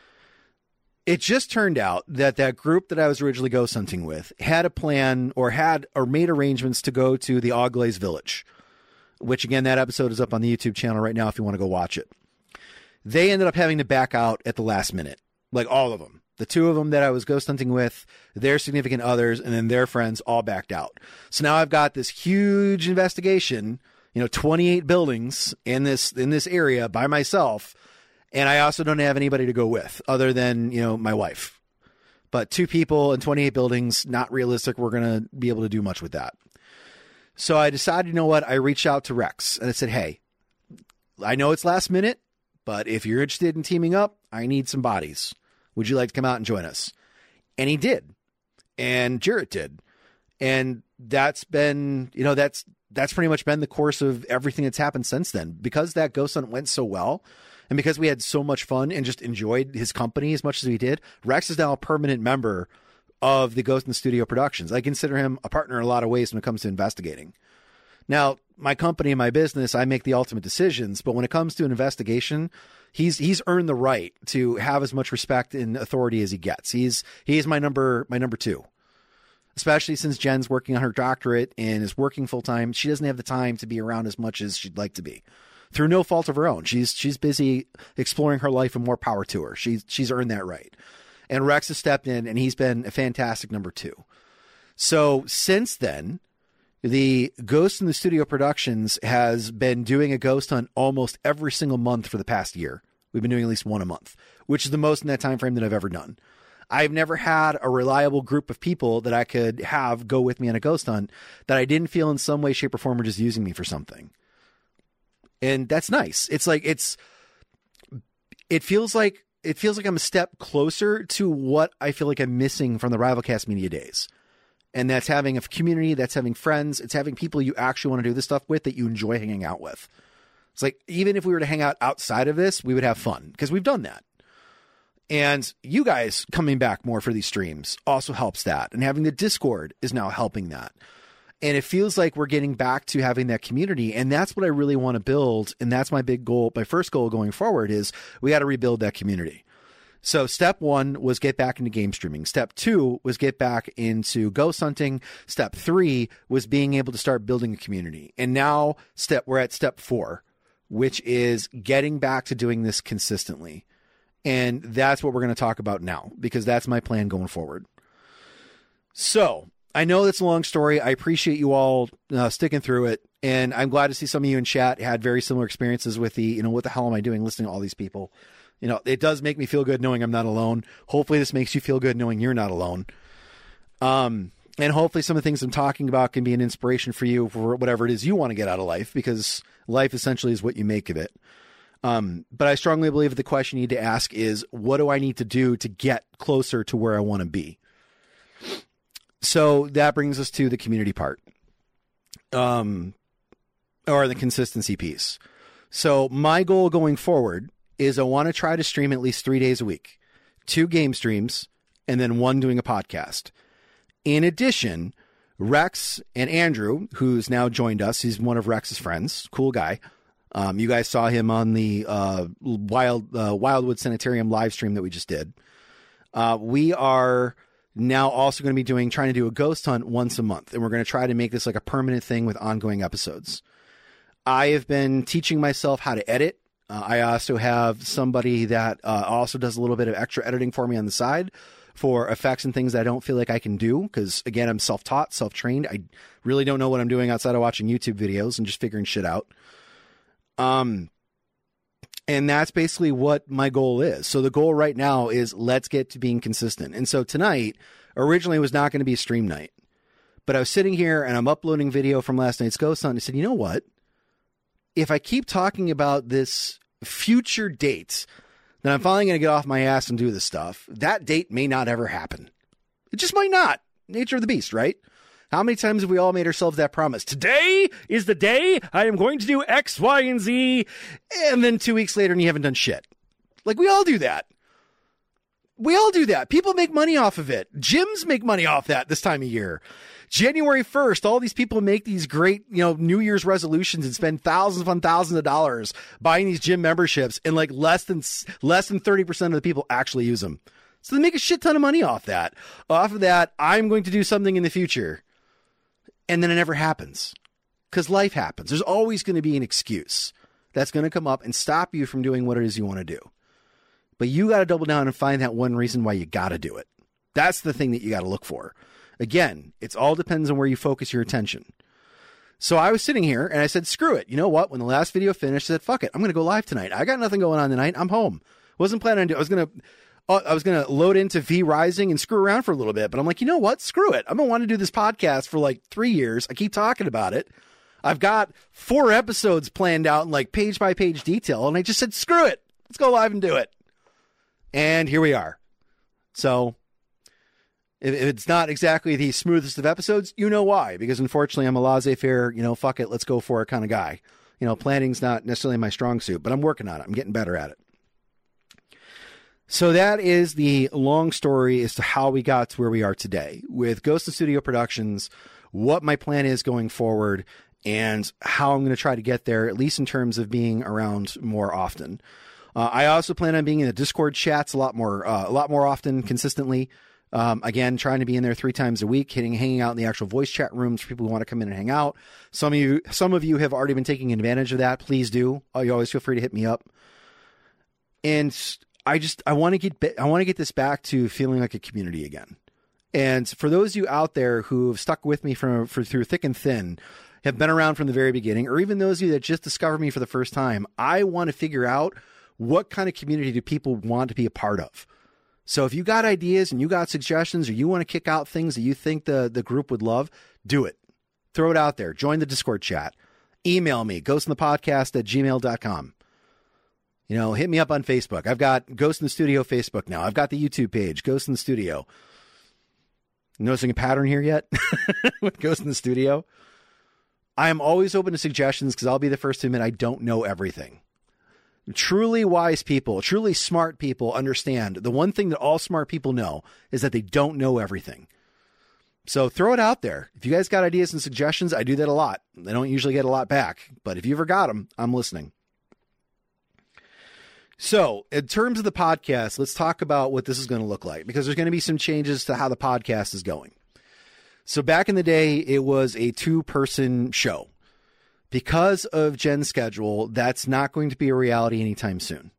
Speaker 3: It just turned out that that group that I was originally ghost hunting with had a plan or had or made arrangements to go to the Oglays Village, which again, that episode is up on the YouTube channel right now if you want to go watch it. They ended up having to back out at the last minute, like all of them. The two of them that I was ghost hunting with, their significant others, and then their friends all backed out. So now I've got this huge investigation, you know, twenty-eight buildings in this in this area by myself, and I also don't have anybody to go with other than, you know, my wife. But two people in twenty-eight buildings, not realistic. We're going to be able to do much with that. So I decided, you know what? I reached out to Rex and I said, hey, I know it's last minute, but if you're interested in teaming up, I need some bodies. Would you like to come out and join us? And he did. And Jarrett did. And that's been, you know, that's, that's pretty much been the course of everything that's happened since then. Because that ghost hunt went so well, and because we had so much fun and just enjoyed his company as much as we did, Rex is now a permanent member of the Ghost in the Studio Productions. I consider him a partner in a lot of ways when it comes to investigating. Now, my company and my business, I make the ultimate decisions, but when it comes to an investigation, he's he's earned the right to have as much respect and authority as he gets. He's he's my number my number two. Especially since Jen's working on her doctorate and is working full time. She doesn't have the time to be around as much as she'd like to be. Through no fault of her own. She's she's busy exploring her life, and more power to her. She's she's earned that right. And Rex has stepped in, and he's been a fantastic number two. So since then, the Ghost in the Studio Productions has been doing a ghost hunt almost every single month for the past year. We've been doing at least one a month, which is the most in that time frame that I've ever done. I've never had a reliable group of people that I could have go with me on a ghost hunt that I didn't feel in some way, shape, or form were just using me for something. And that's nice. It's like, it's, it feels like, it feels like I'm a step closer to what I feel like I'm missing from the Rivalcast Media days. And that's having a community, that's having friends, it's having people you actually want to do this stuff with that you enjoy hanging out with. It's like, even if we were to hang out outside of this, we would have fun because we've done that. And you guys coming back more for these streams also helps that. And having the Discord is now helping that. And it feels like we're getting back to having that community. And that's what I really want to build. And that's my big goal. My first goal going forward is we got to rebuild that community. So step one was get back into game streaming. Step two was get back into ghost hunting. Step three was being able to start building a community. And now step, we're at step four, which is getting back to doing this consistently. And that's what we're going to talk about now, because that's my plan going forward. So I know that's a long story. I appreciate you all uh, sticking through it. And I'm glad to see some of you in chat had very similar experiences with the, you know, what the hell am I doing listening to all these people? You know, it does make me feel good knowing I'm not alone. Hopefully this makes you feel good knowing you're not alone. Um, and hopefully some of the things I'm talking about can be an inspiration for you for whatever it is you want to get out of life, because life essentially is what you make of it. Um, but I strongly believe the question you need to ask is, what do I need to do to get closer to where I want to be? So that brings us to the community part, um, or the consistency piece. So my goal going forward is I want to try to stream at least three days a week, two game streams, and then one doing a podcast. In addition, Rex and Andrew, who's now joined us, he's one of Rex's friends, cool guy. Um, you guys saw him on the uh, Wild uh, Wildwood Sanitarium live stream that we just did. Uh, we are now also going to be doing, trying to do a ghost hunt once a month. And we're going to try to make this like a permanent thing with ongoing episodes. I have been teaching myself how to edit. Uh, I also have somebody that uh, also does a little bit of extra editing for me on the side for effects and things that I don't feel like I can do. Because again, I'm self-taught, self-trained. I really don't know what I'm doing outside of watching YouTube videos and just figuring shit out. Um, and that's basically what my goal is. So the goal right now is let's get to being consistent. And so tonight originally was not going to be a stream night, but I was sitting here and I'm uploading video from last night's ghost hunt. I said, you know what? If I keep talking about this future date, then I'm finally going to get off my ass and do this stuff. That date may not ever happen. It just might not. Nature of the beast, right? How many times have we all made ourselves that promise? Today is the day I am going to do X, Y, and Z. And then two weeks later and you haven't done shit. Like, we all do that. We all do that. People make money off of it. Gyms make money off that this time of year. January first, all these people make these great, you know, New Year's resolutions and spend thousands upon thousands of dollars buying these gym memberships, and like less than less than thirty percent of the people actually use them. So they make a shit ton of money off that. Off of that, I'm going to do something in the future. And then it never happens, because life happens. There's always going to be an excuse that's going to come up and stop you from doing what it is you want to do. but you got to double down and find that one reason why you got to do it. That's the thing that you got to look for. Again, it's all depends on where you focus your attention. So I was sitting here and I said, screw it. You know what? When the last video finished, I said, fuck it. I'm going to go live tonight. I got nothing going on tonight. I'm home. Wasn't planning on doing, I was going to, uh, I was going to load into V Rising and screw around for a little bit, but I'm like, you know what? Screw it. I'm going to want to do this podcast for like three years. I keep talking about it. I've got four episodes planned out in like page by page detail. And I just said, screw it. Let's go live and do it. And here we are. So if it's not exactly the smoothest of episodes, you know why, because unfortunately I'm a laissez-faire, you know, fuck it, let's go for it kind of guy. You know, planning's not necessarily my strong suit, but I'm working on it. I'm getting better at it. So that is the long story as to how we got to where we are today with Ghost in the Studio Productions, what my plan is going forward, and how I'm going to try to get there, at least in terms of being around more often. Uh, I also plan on being in the Discord chats a lot more, uh, a lot more often, consistently. Um, again, trying to be in there three times a week, hitting, hanging out in the actual voice chat rooms for people who want to come in and hang out. Some of you, some of you have already been taking advantage of that. Please do. Oh, you always feel free to hit me up. And I just, I want to get, I want to get this back to feeling like a community again. And for those of you out there who have stuck with me from, for through thick and thin, have been around from the very beginning, or even those of you that just discovered me for the first time, I want to figure out what kind of community do people want to be a part of. So if you got ideas and you got suggestions, or you want to kick out things that you think the, the group would love, do it. Throw it out there. Join the Discord chat. Email me, ghostinthepodcast at gmail dot com. You know, hit me up on Facebook. I've got Ghost in the Studio Facebook now. I've got the YouTube page, Ghost in the Studio. Noticing a pattern here yet with Ghost in the Studio? I am always open to suggestions because I'll be the first to admit I don't know everything. Truly wise people, truly smart people understand the one thing that all smart people know is that they don't know everything. So throw it out there. If you guys got ideas and suggestions, I do that a lot. I don't usually get a lot back, but if you ever got them, I'm listening. So in terms of the podcast, let's talk about what this is going to look like, because there's going to be some changes to how the podcast is going. So back in the day, it was a two-person show. Because of Jen's schedule, that's not going to be a reality anytime soon.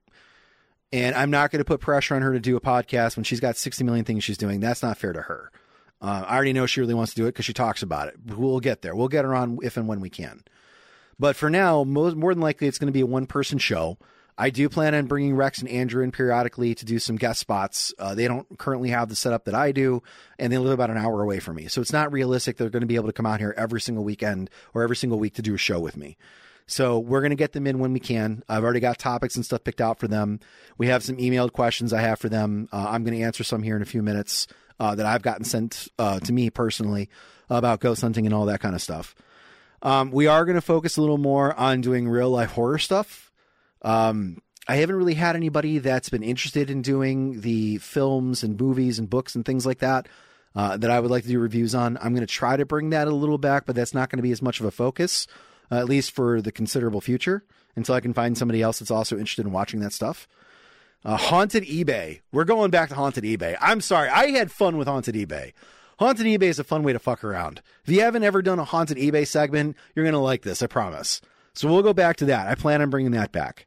Speaker 3: And I'm not going to put pressure on her to do a podcast when she's got sixty million things she's doing. That's not fair to her. Uh, I already know she really wants to do it because she talks about it. We'll get there. We'll get her on if and when we can. But for now, most, more than likely, it's going to be a one-person show. I do plan on bringing Rex and Andrew in periodically to do some guest spots. Uh, they don't currently have the setup that I do, and they live about an hour away from me. So it's not realistic they're going to be able to come out here every single weekend or every single week to do a show with me. So we're going to get them in when we can. I've already got topics and stuff picked out for them. We have some emailed questions I have for them. Uh, I'm going to answer some here in a few minutes uh, that I've gotten sent uh, to me personally about ghost hunting and all that kind of stuff. Um, we are going to focus a little more on doing real life horror stuff. Um, I haven't really had anybody that's been interested in doing the films and movies and books and things like that, uh, that I would like to do reviews on. I'm going to try to bring that a little back, but that's not going to be as much of a focus, uh, at least for the considerable future, until I can find somebody else that's also interested in watching that stuff. Uh, Haunted eBay. We're going back to Haunted eBay. I'm sorry. I had fun with Haunted eBay. Haunted eBay is a fun way to fuck around. If you haven't ever done a Haunted eBay segment, you're going to like this. I promise. So we'll go back to that. I plan on bringing that back.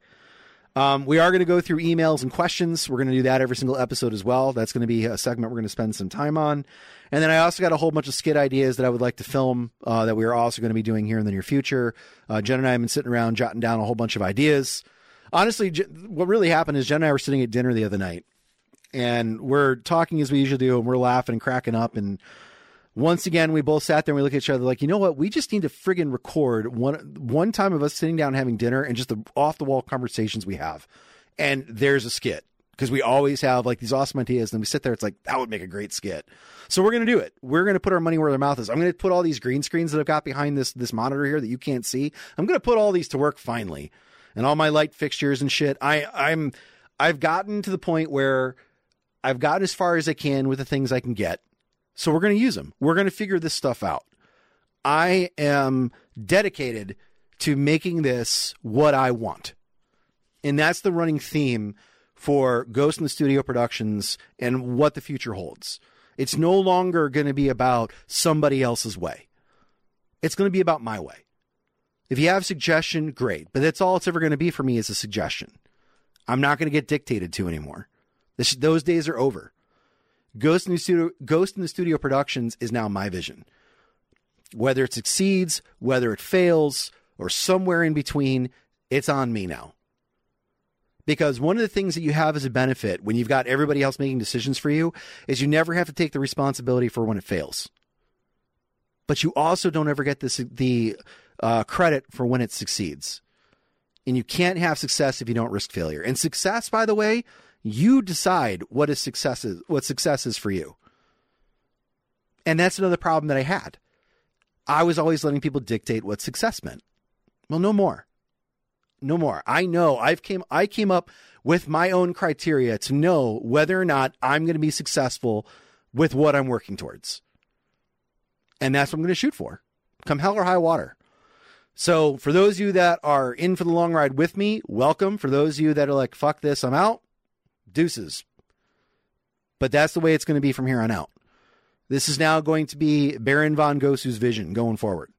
Speaker 3: Um, we are going to go through emails and questions. We're going to do that every single episode as well. That's going to be a segment we're going to spend some time on. And then I also got a whole bunch of skit ideas that I would like to film uh, that we are also going to be doing here in the near future. Uh, Jen and I have been sitting around jotting down a whole bunch of ideas. Honestly, what really happened is Jen and I were sitting at dinner the other night, and we're talking as we usually do, and we're laughing and cracking up. And once again, we both sat there and we looked at each other like, you know what? We just need to friggin' record one one time of us sitting down and having dinner and just the off-the-wall conversations we have. And there's a skit, because we always have like these awesome ideas. And we sit there, it's like, that would make a great skit. So we're going to do it. We're going to put our money where their mouth is. I'm going to put all these green screens that I've got behind this, this monitor here that you can't see. I'm going to put all these to work finally. And all my light fixtures and shit. I, I'm, I've gotten to the point where I've gotten as far as I can with the things I can get. So we're going to use them. We're going to figure this stuff out. I am dedicated to making this what I want. And that's the running theme for Ghost in the Studio Productions and what the future holds. It's no longer going to be about somebody else's way. It's going to be about my way. If you have a suggestion, great. But that's all it's ever going to be for me is a suggestion. I'm not going to get dictated to anymore. This, those days are over. Ghost in the studio, Ghost in the Studio Productions is now my vision. Whether it succeeds, whether it fails, or somewhere in between, it's on me now. Because one of the things that you have as a benefit when you've got everybody else making decisions for you is you never have to take the responsibility for when it fails. But you also don't ever get this, the uh, credit for when it succeeds. And you can't have success if you don't risk failure. And success, by the way, you decide what is success is, what success is for you. And that's another problem that I had. I was always letting people dictate what success meant. Well, no more. No more. I know I've came, I came up with my own criteria to know whether or not I'm going to be successful with what I'm working towards. And that's what I'm going to shoot for. Come hell or high water. So for those of you that are in for the long ride with me, welcome. For those of you that are like, fuck this, I'm out, deuces. But that's the way it's going to be from here on out. This is now going to be Baron von Gosu's vision going forward.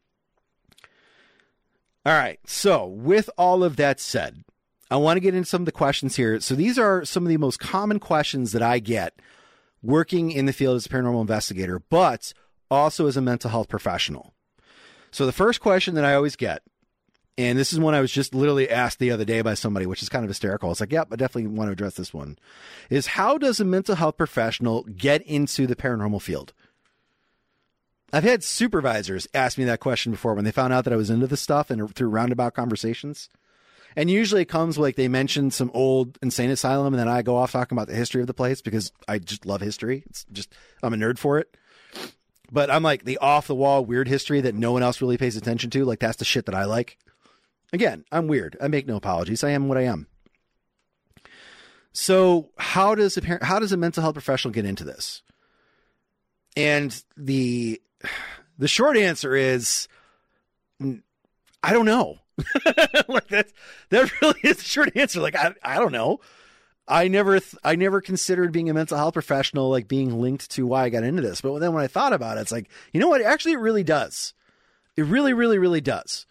Speaker 3: All right. So with all of that said, I want to get into some of the questions here. So these are some of the most common questions that I get working in the field as a paranormal investigator, but also as a mental health professional. So the first question that I always get, and this is one I was just literally asked the other day by somebody, which is kind of hysterical. It's like, yep, I definitely want to address this one, is how does a mental health professional get into the paranormal field? I've had supervisors ask me that question before when they found out that I was into this stuff and through roundabout conversations. And usually it comes like they mention some old insane asylum and then I go off talking about the history of the place because I just love history. It's just, I'm a nerd for it. But I'm like the off the wall weird history that no one else really pays attention to. Like that's the shit that I like. Again, I'm weird. I make no apologies. I am what I am. So how does a how does a mental health professional get into this? And the the short answer is I don't know. Like that that really is the short answer. Like I I don't know. I never, th- I never considered being a mental health professional, like being linked to why I got into this. But then when I thought about it, it's like, you know what? Actually, it really does. It really, really, really does.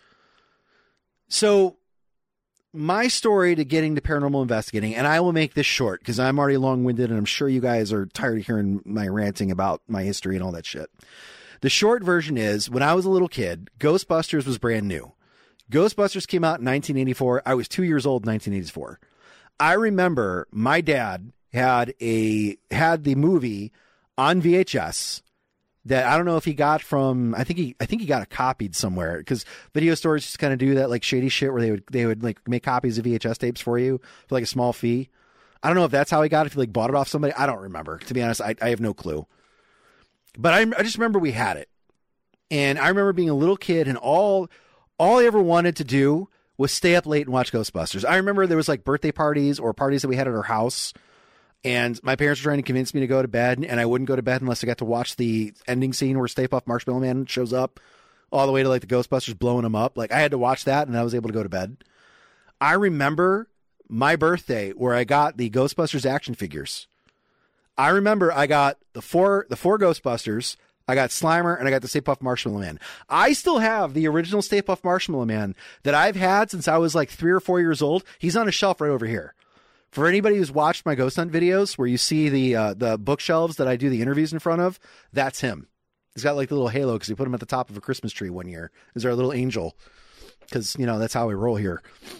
Speaker 3: So my story to getting to paranormal investigating, and I will make this short because I'm already long winded and I'm sure you guys are tired of hearing my ranting about my history and all that shit. The short version is when I was a little kid, Ghostbusters was brand new. Ghostbusters came out in nineteen eighty-four. I was two years old in nineteen eighty-four. I remember my dad had a had the movie on V H S that I don't know if he got from I think he I think he got it copied somewhere because video stores just kind of do that like shady shit where they would they would like make copies of V H S tapes for you for like a small fee. I don't know if that's how he got it, if he like bought it off somebody. I don't remember. To be honest, I, I have no clue. But I I just remember we had it. And I remember being a little kid and all all I ever wanted to do was stay up late and watch Ghostbusters. I remember there was like birthday parties or parties that we had at our house and my parents were trying to convince me to go to bed and I wouldn't go to bed unless I got to watch the ending scene where Stay Puft Marshmallow Man shows up all the way to like the Ghostbusters blowing them up. Like I had to watch that and I was able to go to bed. I remember my birthday where I got the Ghostbusters action figures. I remember I got the four, the four Ghostbusters, I got Slimer, and I got the Stay Puft Marshmallow Man. I still have the original Stay Puft Marshmallow Man that I've had since I was like three or four years old. He's on a shelf right over here. For anybody who's watched my Ghost Hunt videos where you see the uh, the bookshelves that I do the interviews in front of, that's him. He's got like the little halo because we put him at the top of a Christmas tree one year. Is our little angel. Because, you know, that's how we roll here.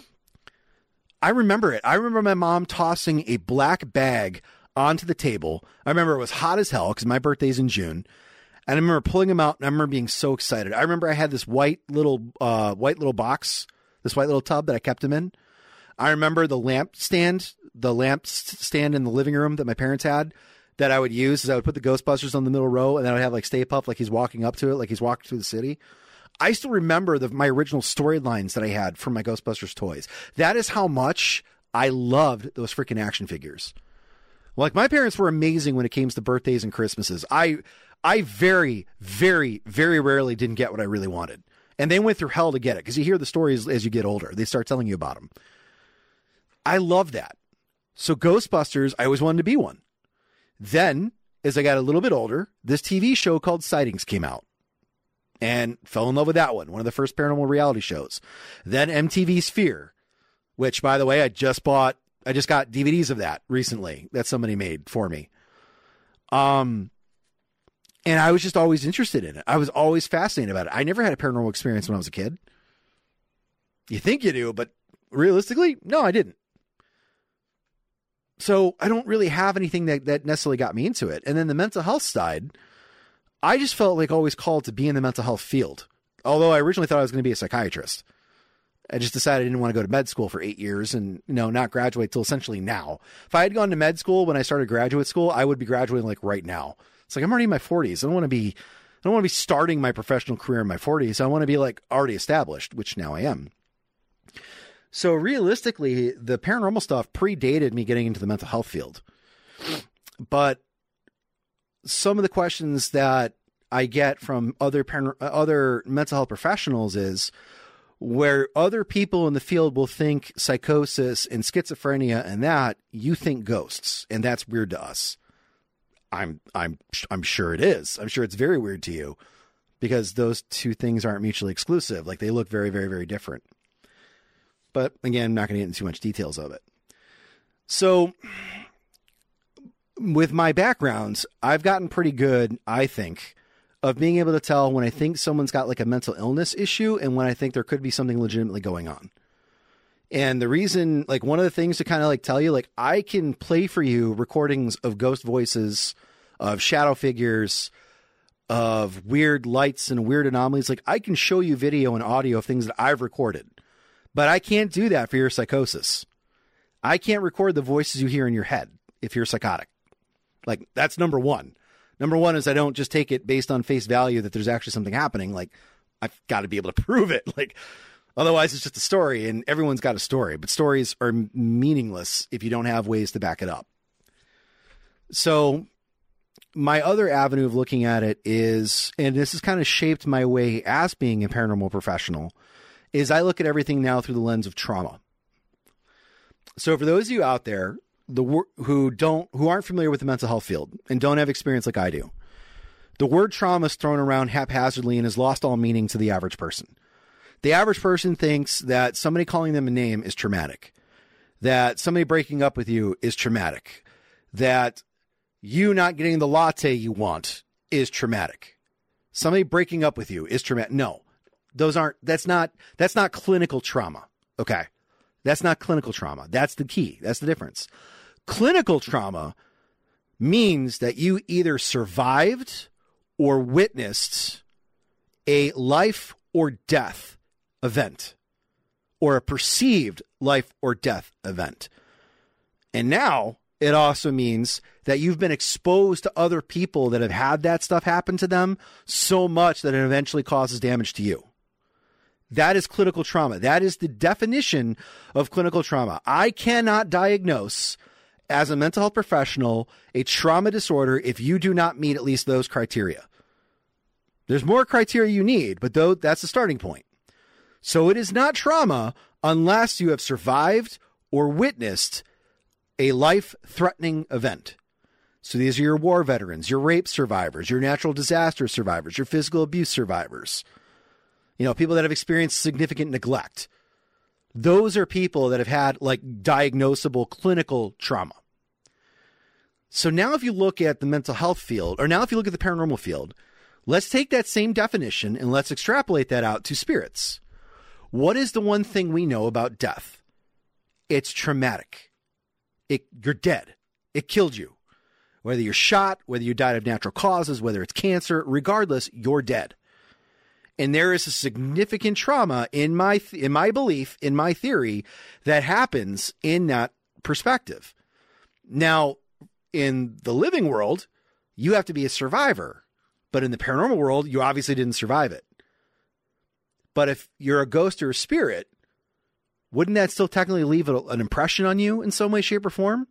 Speaker 3: I remember it. I remember my mom tossing a black bag onto the table. I remember it was hot as hell because my birthday's in June. And I remember pulling them out and I remember being so excited. I remember I had this white little, uh, white little box, this white little tub that I kept them in. I remember the lamp stand, the lamp stand in the living room that my parents had that I would use is I would put the Ghostbusters on the middle row and then I would have like Stay Puft, like he's walking up to it, like he's walking through the city. I still remember the, my original storylines that I had from my Ghostbusters toys. That is how much I loved those freaking action figures. Like my parents were amazing when it came to birthdays and Christmases. I, I very, very, very rarely didn't get what I really wanted. And they went through hell to get it because you hear the stories as you get older. They start telling you about them. I love that. So Ghostbusters, I always wanted to be one. Then, as I got a little bit older, this T V show called Sightings came out. And fell in love with that one. One of the first paranormal reality shows. Then M T V Sphere, which, by the way, I just bought I just got D V Ds of that recently that somebody made for me. Um, and I was just always interested in it. I was always fascinated about it. I never had a paranormal experience when I was a kid. You think you do, but realistically, no, I didn't. So I don't really have anything that, that necessarily got me into it. And then the mental health side, I just felt like always called to be in the mental health field. Although I originally thought I was going to be a psychiatrist. I just decided I didn't want to go to med school for eight years and, you know, not graduate till essentially now. If I had gone to med school when I started graduate school, I would be graduating like right now. It's like, I'm already in my forties. I don't want to be, I don't want to be starting my professional career in my forties. I want to be like already established, which now I am. So realistically, the paranormal stuff predated me getting into the mental health field. But some of the questions that I get from other paran- other mental health professionals is where other people in the field will think psychosis and schizophrenia and that, you think ghosts, and that's weird to us. I'm I'm I'm sure it is. I'm sure it's very weird to you because those two things aren't mutually exclusive. Like they look very, very, very different. But again, I'm not going to get into too much details of it. So with my backgrounds, I've gotten pretty good, I think, of being able to tell when I think someone's got like a mental illness issue and when I think there could be something legitimately going on. And the reason, like one of the things to kind of like tell you, like I can play for you recordings of ghost voices, of shadow figures, of weird lights and weird anomalies. Like I can show you video and audio of things that I've recorded, but I can't do that for your psychosis. I can't record the voices you hear in your head if you're psychotic. Like that's number one. Number one is I don't just take it based on face value that there's actually something happening. Like I've got to be able to prove it. Like otherwise it's just a story and everyone's got a story, but stories are meaningless if you don't have ways to back it up. So my other avenue of looking at it is, and this has kind of shaped my way as being a paranormal professional, is I look at everything now through the lens of trauma. So for those of you out there the who don't, who aren't familiar with the mental health field and don't have experience like I do, the word trauma is thrown around haphazardly and has lost all meaning to the average person. The average person thinks that somebody calling them a name is traumatic, that somebody breaking up with you is traumatic, that you not getting the latte you want is traumatic. Somebody breaking up with you is traumatic. No, those aren't, that's not, that's not clinical trauma. Okay. That's not clinical trauma. That's the key. That's the difference. Clinical trauma means that you either survived or witnessed a life or death event or a perceived life or death event. And now it also means that you've been exposed to other people that have had that stuff happen to them so much that it eventually causes damage to you. That is clinical trauma. That is the definition of clinical trauma. I cannot diagnose as a mental health professional a trauma disorder if you do not meet at least those criteria. There's more criteria you need, but though that's the starting point. So it is not trauma unless you have survived or witnessed a life-threatening event. So these are your war veterans, your rape survivors, your natural disaster survivors, your physical abuse survivors. You know, people that have experienced significant neglect. Those are people that have had like diagnosable clinical trauma. So now if you look at the mental health field, or now if you look at the paranormal field, let's take that same definition and let's extrapolate that out to spirits. What is the one thing we know about death? It's traumatic. It, you're dead. It killed you. Whether you're shot, whether you died of natural causes, whether it's cancer, regardless, you're dead. And there is a significant trauma in my, in my belief, in my theory, that happens in that perspective. Now, in the living world, you have to be a survivor. But in the paranormal world, you obviously didn't survive it. But if you're a ghost or a spirit, wouldn't that still technically leave a, an impression on you in some way, shape, or form?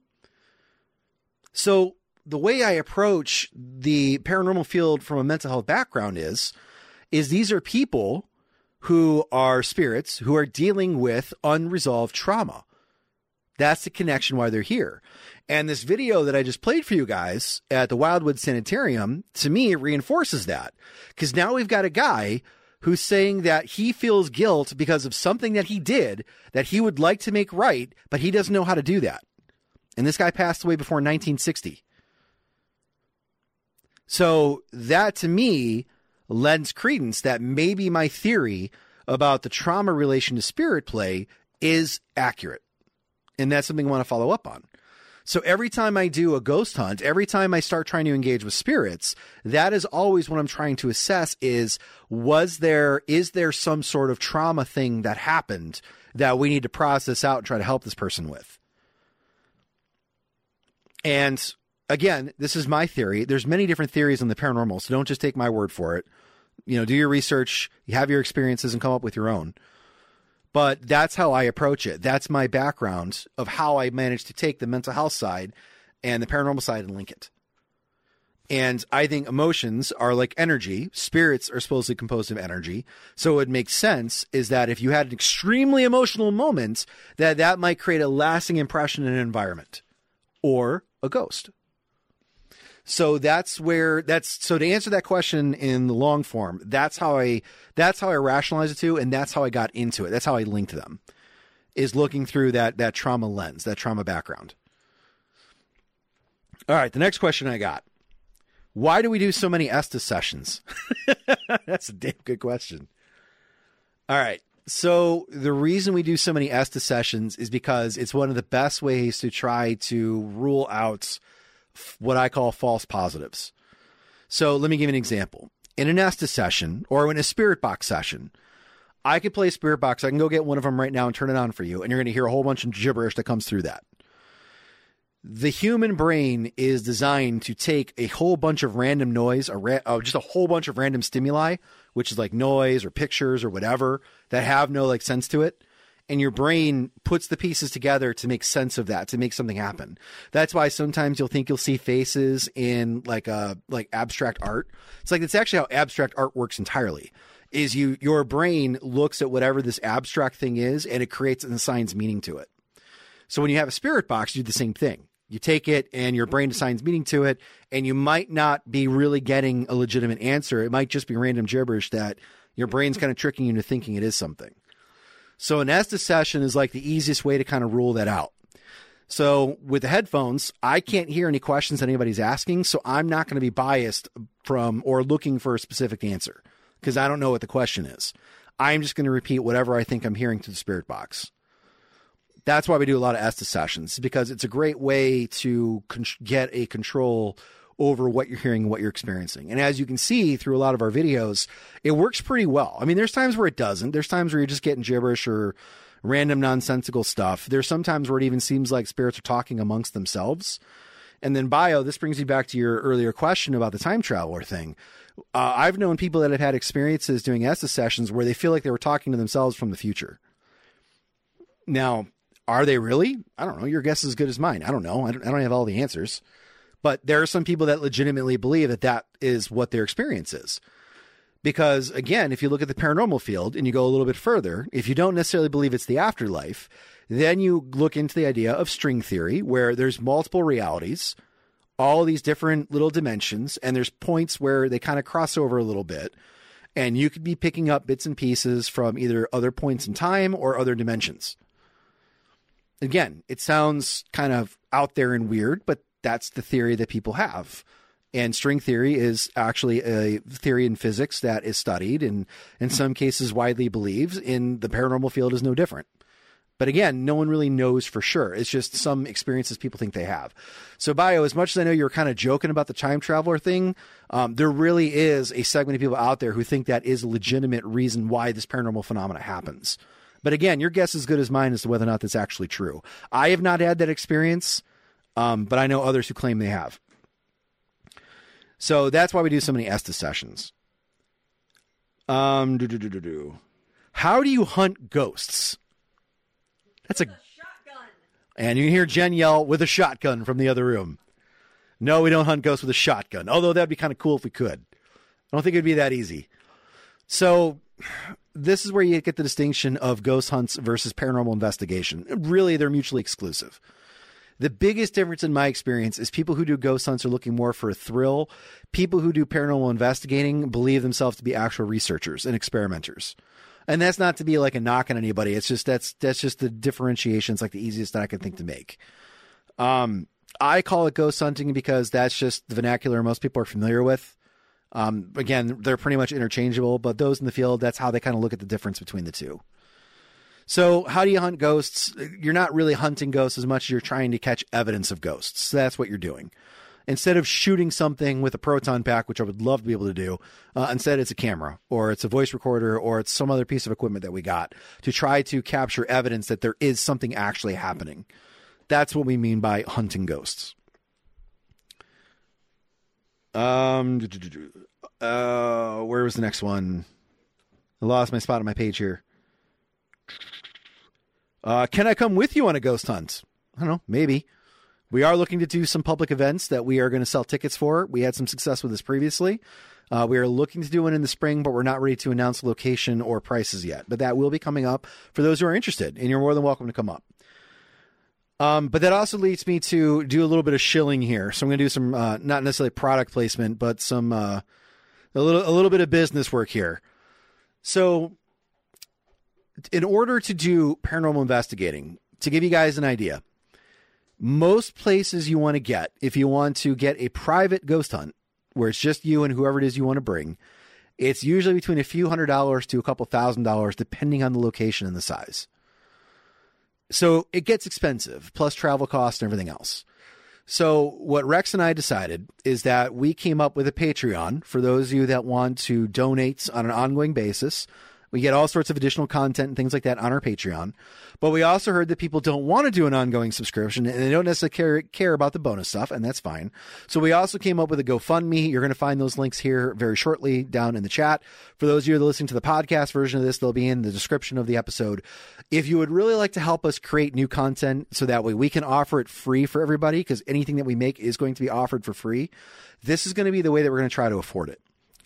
Speaker 3: So the way I approach the paranormal field from a mental health background is, is these are people who are spirits who are dealing with unresolved trauma. That's the connection why they're here. And this video that I just played for you guys at the Wildwood Sanitarium, to me, reinforces that. Because now we've got a guy who's saying that he feels guilt because of something that he did that he would like to make right, but he doesn't know how to do that. And this guy passed away before nineteen sixty. So that to me lends credence that maybe my theory about the trauma relation to spirit play is accurate. And that's something I want to follow up on. So every time I do a ghost hunt, every time I start trying to engage with spirits, that is always what I'm trying to assess is, was there, is there some sort of trauma thing that happened that we need to process out and try to help this person with? And again, this is my theory. There's many different theories on the paranormal, so don't just take my word for it. You know, do your research, you have your experiences, and come up with your own. But that's how I approach it. That's my background of how I managed to take the mental health side and the paranormal side and link it. And I think emotions are like energy. Spirits are supposedly composed of energy. So it makes sense is that if you had an extremely emotional moment, that that might create a lasting impression in an environment or a ghost. So that's where that's, so to answer that question in the long form, that's how I, that's how I rationalize it to. And that's how I got into it. That's how I linked them, is looking through that, that trauma lens, that trauma background. All right. The next question I got, why do we do so many Estes sessions? That's a damn good question. All right. So the reason we do so many Estes sessions is because it's one of the best ways to try to rule out what I call false positives. So let me give you an example. In an Estes session or in a spirit box session, I could play a spirit box. I can go get one of them right now and turn it on for you. And you're going to hear a whole bunch of gibberish that comes through that. The human brain is designed to take a whole bunch of random noise, a ra- oh, just a whole bunch of random stimuli, which is like noise or pictures or whatever that have no like sense to it. And your brain puts the pieces together to make sense of that, to make something happen. That's why sometimes you'll think you'll see faces in like a, like abstract art. It's like, it's actually how abstract art works entirely, is you, your brain looks at whatever this abstract thing is and it creates and assigns meaning to it. So when you have a spirit box, you do the same thing. You take it and your brain assigns meaning to it, and you might not be really getting a legitimate answer. It might just be random gibberish that your brain's kind of tricking you into thinking it is something. So an Estes session is like the easiest way to kind of rule that out. So with the headphones, I can't hear any questions that anybody's asking, so I'm not going to be biased from or looking for a specific answer because I don't know what the question is. I'm just going to repeat whatever I think I'm hearing to the spirit box. That's why we do a lot of Estes sessions, because it's a great way to con- get a control over what you're hearing and what you're experiencing. And as you can see through a lot of our videos, it works pretty well. I mean, there's times where it doesn't. There's times where you're just getting gibberish or random nonsensical stuff. There's some times where it even seems like spirits are talking amongst themselves. And then bio, this brings you back to your earlier question about the time traveler thing. Uh, I've known people that have had experiences doing Estes sessions where they feel like they were talking to themselves from the future. Now, are they really? I don't know. Your guess is as good as mine. I don't know. I don't, I don't have all the answers. But there are some people that legitimately believe that that is what their experience is. Because, again, if you look at the paranormal field and you go a little bit further, if you don't necessarily believe it's the afterlife, then you look into the idea of string theory, where there's multiple realities, all these different little dimensions, and there's points where they kind of cross over a little bit. And you could be picking up bits and pieces from either other points in time or other dimensions. Again, it sounds kind of out there and weird, but that's the theory that people have. And string theory is actually a theory in physics that is studied and in some cases widely believed. In the paranormal field is no different. But again, no one really knows for sure. It's just some experiences people think they have. So bio, as much as I know you were kind of joking about the time traveler thing, um, there really is a segment of people out there who think that is a legitimate reason why this paranormal phenomena happens. But again, your guess is as good as mine as to whether or not that's actually true. I have not had that experience, um, but I know others who claim they have. So that's why we do so many Estes sessions. Um, do, do, do, do, do. How do you hunt ghosts? That's a,
Speaker 1: a shotgun.
Speaker 3: And you hear Jen yell with a shotgun from the other room. No, we don't hunt ghosts with a shotgun. Although that'd be kind of cool if we could. I don't think it'd be that easy. So this is where you get the distinction of ghost hunts versus paranormal investigation. Really, they're mutually exclusive. The biggest difference in my experience is people who do ghost hunts are looking more for a thrill. People who do paranormal investigating believe themselves to be actual researchers and experimenters. And that's not to be like a knock on anybody. It's just, that's, that's just the differentiation. It's like the easiest that I can think to make. Um, I call it ghost hunting because that's just the vernacular most people are familiar with. Um, again, they're pretty much interchangeable, but those in the field, that's how they kind of look at the difference between the two. So how do you hunt ghosts? You're not really hunting ghosts as much as you're trying to catch evidence of ghosts. So that's what you're doing. Instead of shooting something with a proton pack, which I would love to be able to do, uh, instead it's a camera or it's a voice recorder or it's some other piece of equipment that we got to try to capture evidence that there is something actually happening. That's what we mean by hunting ghosts. Um, uh, where was the next one? I lost my spot on my page here. Uh, can I come with you on a ghost hunt? I don't know, maybe. We are looking to do some public events that we are going to sell tickets for. We had some success with this previously. Uh, we are looking to do one in the spring, but we're not ready to announce location or prices yet. But that will be coming up for those who are interested, and you're more than welcome to come up. Um, but that also leads me to do a little bit of shilling here. So I'm going to do some, uh, not necessarily product placement, but some, uh, a little, a little bit of business work here. So in order to do paranormal investigating, to give you guys an idea, most places you want to get, if you want to get a private ghost hunt where it's just you and whoever it is you want to bring, it's usually between a few hundred dollars to a couple thousand dollars, depending on the location and the size. So it gets expensive, plus travel costs and everything else. So what Rex and I decided is that we came up with a Patreon for those of you that want to donate on an ongoing basis. We get all sorts of additional content and things like that on our Patreon. But we also heard that people don't want to do an ongoing subscription and they don't necessarily care, care about the bonus stuff, and that's fine. So we also came up with a GoFundMe. You're going to find those links here very shortly down in the chat. For those of you that are listening to the podcast version of this, they'll be in the description of the episode. If you would really like to help us create new content so that way we can offer it free for everybody, because anything that we make is going to be offered for free, this is going to be the way that we're going to try to afford it.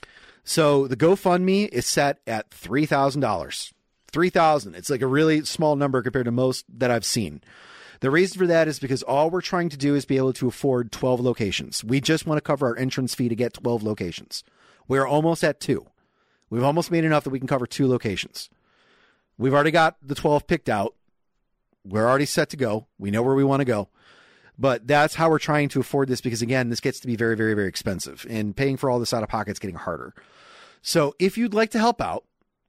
Speaker 3: So the GoFundMe is set at three thousand dollars. three thousand dollars. It's like a really small number compared to most that I've seen. The reason for that is because all we're trying to do is be able to afford twelve locations. We just want to cover our entrance fee to get twelve locations. We're almost at two. We've almost made enough that we can cover two locations. We've already got the twelve picked out. We're already set to go. We know where we want to go. But that's how we're trying to afford this because, again, this gets to be very, very, very expensive. And paying for all this out of pocket is getting harder. So if you'd like to help out,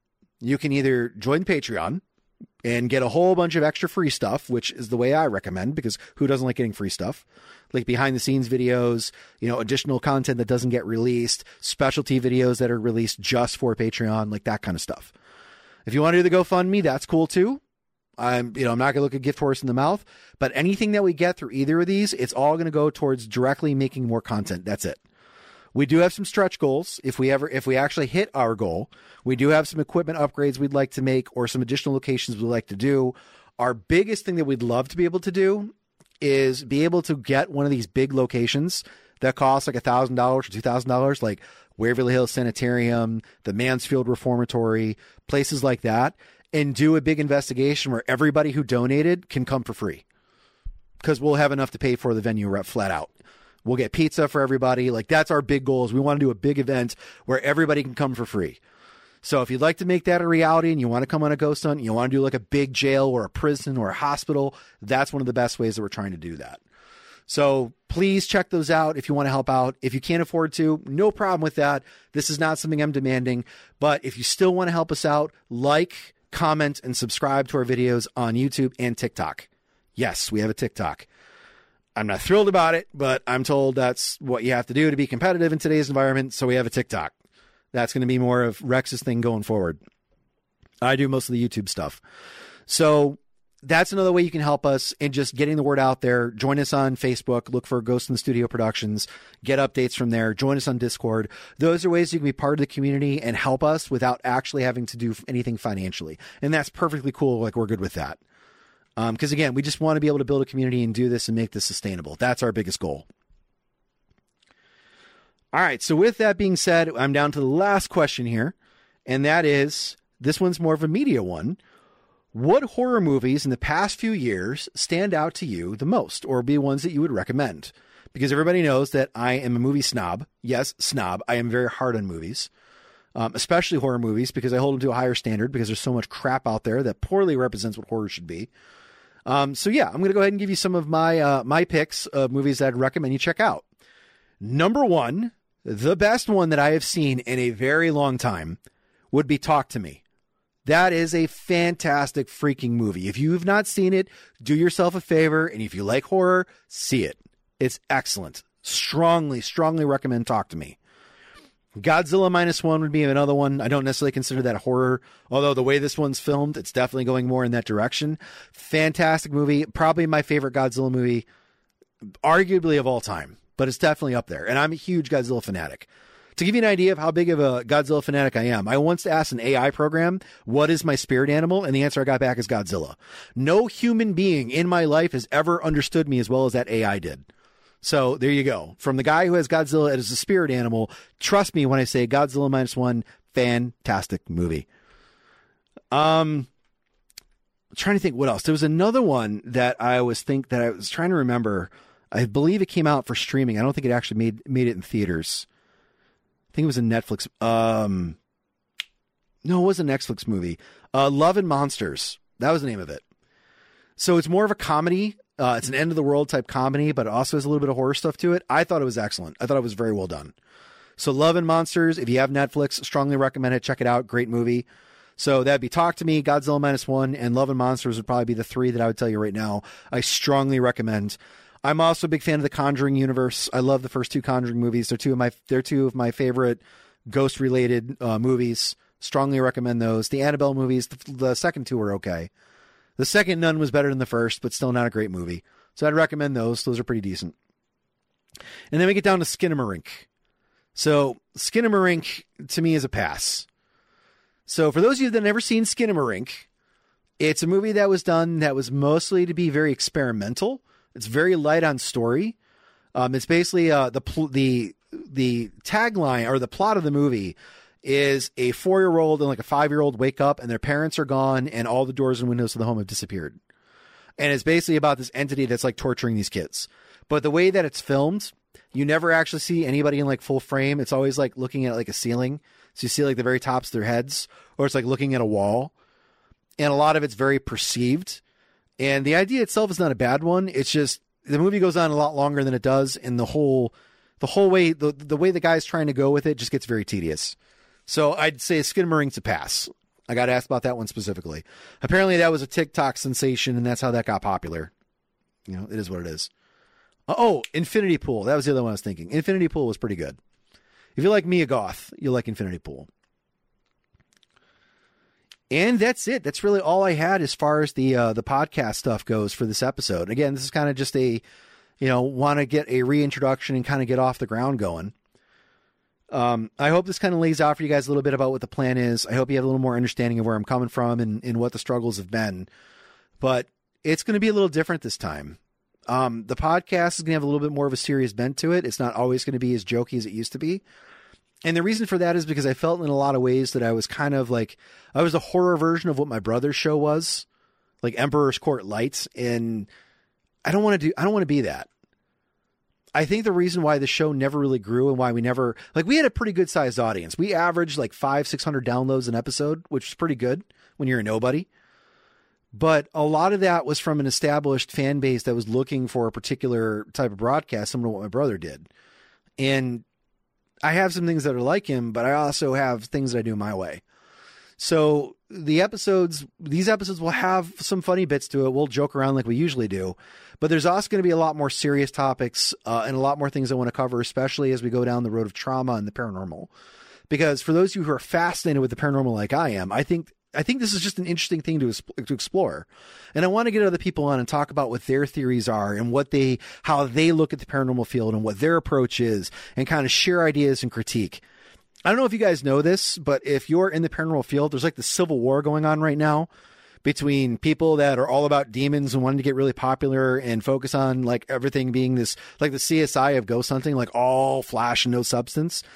Speaker 3: you can either join Patreon and get a whole bunch of extra free stuff, which is the way I recommend, because who doesn't like getting free stuff? Like behind the scenes videos, you know, additional content that doesn't get released, specialty videos that are released just for Patreon, like that kind of stuff. If you want to do the GoFundMe, that's cool too. I'm, you know, I'm not going to look a gift horse in the mouth, but anything that we get through either of these, it's all going to go towards directly making more content. That's it. We do have some stretch goals. If we ever, if we actually hit our goal, we do have some equipment upgrades we'd like to make or some additional locations we'd like to do. Our biggest thing that we'd love to be able to do is be able to get one of these big locations that costs like a thousand dollars or two thousand dollars, like Waverly Hills Sanitarium, the Mansfield Reformatory, places like that, and do a big investigation where everybody who donated can come for free because we'll have enough to pay for the venue rep flat out. We'll get pizza for everybody. Like that's our big goal is we want to do a big event where everybody can come for free. So if you'd like to make that a reality and you want to come on a ghost hunt, and you want to do like a big jail or a prison or a hospital, that's one of the best ways that we're trying to do that. So please check those out if you want to help out. If you can't afford to, no problem with that. This is not something I'm demanding, but if you still want to help us out, like, comment, and subscribe to our videos on YouTube and TikTok. Yes, we have a TikTok. I'm not thrilled about it, but I'm told that's what you have to do to be competitive in today's environment. So we have a TikTok. That's going to be more of Rex's thing going forward. I do most of the YouTube stuff. So that's another way you can help us in just getting the word out there. Join us on Facebook. Look for Ghost in the Studio Productions. Get updates from there. Join us on Discord. Those are ways you can be part of the community and help us without actually having to do anything financially. And that's perfectly cool. Like we're good with that. Um, because again, we just want to be able to build a community and do this and make this sustainable. That's our biggest goal. All right. So with that being said, I'm down to the last question here. And that is, this one's more of a media one. what horror movies in the past few years stand out to you the most, or be ones that you would recommend? Because everybody knows that I am a movie snob. Yes, snob. I am very hard on movies, um, especially horror movies, because I hold them to a higher standard because there's so much crap out there that poorly represents what horror should be. Um, so yeah, I'm going to go ahead and give you some of my uh, my picks of movies that I'd recommend you check out. Number one, the best one that I have seen in a very long time would be Talk to Me. That is a fantastic freaking movie. If you have not seen it, do yourself a favor, and if you like horror, see it. It's excellent. Strongly, strongly recommend Talk to Me. Godzilla Minus One would be another one. I don't necessarily consider that a horror, although the way this one's filmed, it's definitely going more in that direction. Fantastic movie. Probably my favorite Godzilla movie, arguably of all time, but it's definitely up there. And I'm a huge Godzilla fanatic. To give you an idea of how big of a Godzilla fanatic I am, I once asked an A I program, what is my spirit animal? And the answer I got back is Godzilla. No human being in my life has ever understood me as well as that A I did. So there you go. From the guy who has Godzilla as a spirit animal, trust me when I say Godzilla Minus One, fantastic movie. Um, I'm trying to think what else. There was another one that I was think that I was trying to remember. I believe it came out for streaming. I don't think it actually made made it in theaters. I think it was a Netflix. Um, no, it was a Netflix movie. Uh, Love and Monsters. That was the name of it. So it's more of a comedy. Uh, it's an end of the world type comedy, but it also has a little bit of horror stuff to it. I thought it was excellent. I thought it was very well done. So Love and Monsters, if you have Netflix, strongly recommend it. Check it out. Great movie. So that'd be Talk to Me, Godzilla Minus One, and Love and Monsters would probably be the three that I would tell you right now. I strongly recommend. I'm also a big fan of the Conjuring universe. I love the first two Conjuring movies. They're two of my they're two of my favorite ghost related uh, movies. Strongly recommend those. The Annabelle movies, the, the second two are okay. The second Nun was better than the first, but still not a great movie. So I'd recommend those. Those are pretty decent. And then we get down to Skinamarink. So Skinamarink to me is a pass. So for those of you that have never seen Skinamarink, it's a movie that was done that was mostly to be very experimental. It's very light on story. Um, it's basically uh, the pl- the the tagline or the plot of the movie is a four-year-old and like a five-year-old wake up and their parents are gone and all the doors and windows to the home have disappeared. And it's basically about this entity that's like torturing these kids. But the way that it's filmed, you never actually see anybody in like full frame. It's always like looking at like a ceiling. So you see like the very tops of their heads, or it's like looking at a wall. And a lot of it's very perceived. And the idea itself is not a bad one. It's just the movie goes on a lot longer than it does. And the whole, the whole way, the, the way the guy's trying to go with it just gets very tedious. So I'd say Skinamarink to pass. I got asked about that one specifically. Apparently that was a TikTok sensation and that's how that got popular. You know, it is what it is. Oh, Infinity Pool. That was the other one I was thinking. Infinity Pool was pretty good. If you like Mia Goth, you'll like Infinity Pool. And that's it. That's really all I had as far as the uh, the podcast stuff goes for this episode. Again, this is kind of just a, you know, want to get a reintroduction and kind of get off the ground going. Um, I hope this kind of lays out for you guys a little bit about what the plan is. I hope you have a little more understanding of where I'm coming from and, and what the struggles have been. But it's going to be a little different this time. Um, the podcast is going to have a little bit more of a serious bent to it. It's not always going to be as jokey as it used to be. And the reason for that is because I felt in a lot of ways that I was kind of like, I was a horror version of what my brother's show was, like Emperor's Court Lights. And I don't want to do, I don't want to be that. I think the reason why the show never really grew and why we never, like, we had a pretty good sized audience. We averaged like five, six hundred downloads an episode, which is pretty good when you're a nobody. But a lot of that was from an established fan base that was looking for a particular type of broadcast, similar to what my brother did. And I have some things that are like him, but I also have things that I do my way. So the episodes, these episodes will have some funny bits to it. We'll joke around like we usually do, but there's also going to be a lot more serious topics uh, and a lot more things I want to cover, especially as we go down the road of trauma and the paranormal. Because for those of you who are fascinated with the paranormal like I am, I think I think this is just an interesting thing to to explore. And I want to get other people on and talk about what their theories are and what they, how they look at the paranormal field and what their approach is and kind of share ideas and critique. I don't know if you guys know this, but if you're in the paranormal field, there's like the civil war going on right now between people that are all about demons and wanting to get really popular and focus on like everything being this, like the C S I of ghost hunting, like all flash and no substance.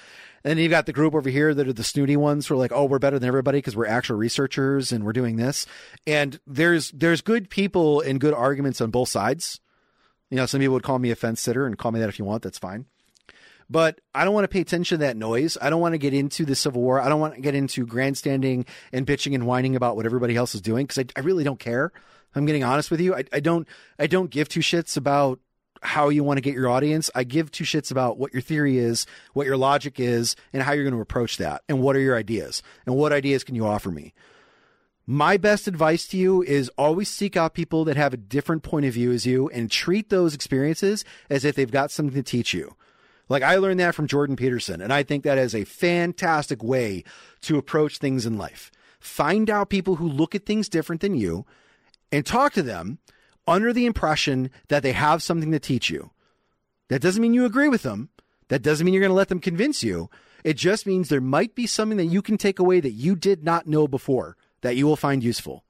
Speaker 3: And then you've got the group over here that are the snooty ones who are like, oh, we're better than everybody because we're actual researchers and we're doing this. And there's there's good people and good arguments on both sides. You know, some people would call me a fence sitter, and call me that if you want. That's fine. But I don't want to pay attention to that noise. I don't want to get into the Civil War. I don't want to get into grandstanding and bitching and whining about what everybody else is doing, because I, I really don't care. I'm getting honest with you. I, I don't I don't give two shits about how you want to get your audience. I give two shits about what your theory is, what your logic is, and how you're going to approach that, and what are your ideas, and what ideas can you offer me. My best advice to you is always seek out people that have a different point of view as you, and treat those experiences as if they've got something to teach you. Like, I learned that from Jordan Peterson, and I think that is a fantastic way to approach things in life. Find out people who look at things different than you and talk to them under the impression that they have something to teach you. That doesn't mean you agree with them. That doesn't mean you're going to let them convince you. It just means there might be something that you can take away that you did not know before that you will find useful.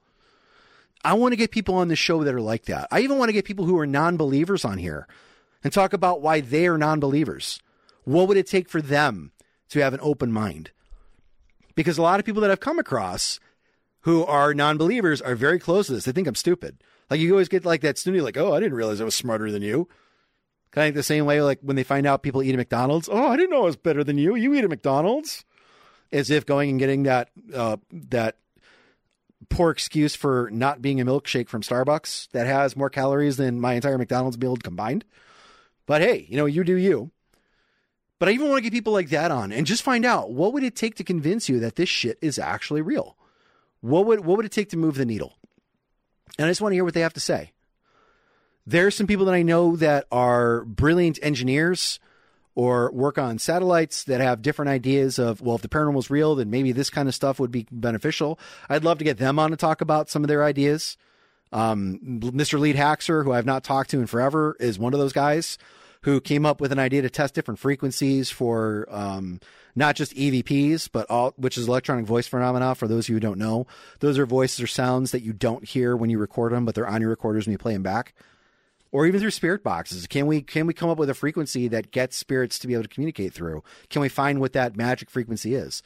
Speaker 3: I want to get people on the show that are like that. I even want to get people who are non-believers on here and talk about why they are non-believers. What would it take for them to have an open mind? Because a lot of people that I've come across who are non-believers are very close to this. They think I'm stupid. Like, you always get like that snooty, like, oh, I didn't realize I was smarter than you. Kind of the same way, like when they find out people eat at McDonald's. Oh, I didn't know I was better than you. You eat at McDonald's. As if going and getting that, uh, that poor excuse for not being a milkshake from Starbucks that has more calories than my entire McDonald's meal combined. But hey, you know, you do you. But I even want to get people like that on and just find out, what would it take to convince you that this shit is actually real? What would, what would it take to move the needle? And I just want to hear what they have to say. There's some people that I know that are brilliant engineers or work on satellites that have different ideas of, well, if the paranormal is real, then maybe this kind of stuff would be beneficial. I'd love to get them on to talk about some of their ideas. Um, Mister Lead Haxer, who I've not talked to in forever, is one of those guys who came up with an idea to test different frequencies for um, not just E V Ps, but all, which is electronic voice phenomena. For those of you who don't know, those are voices or sounds that you don't hear when you record them, but they're on your recorders when you play them back. Or even through spirit boxes. Can we can we come up with a frequency that gets spirits to be able to communicate through? Can we find what that magic frequency is?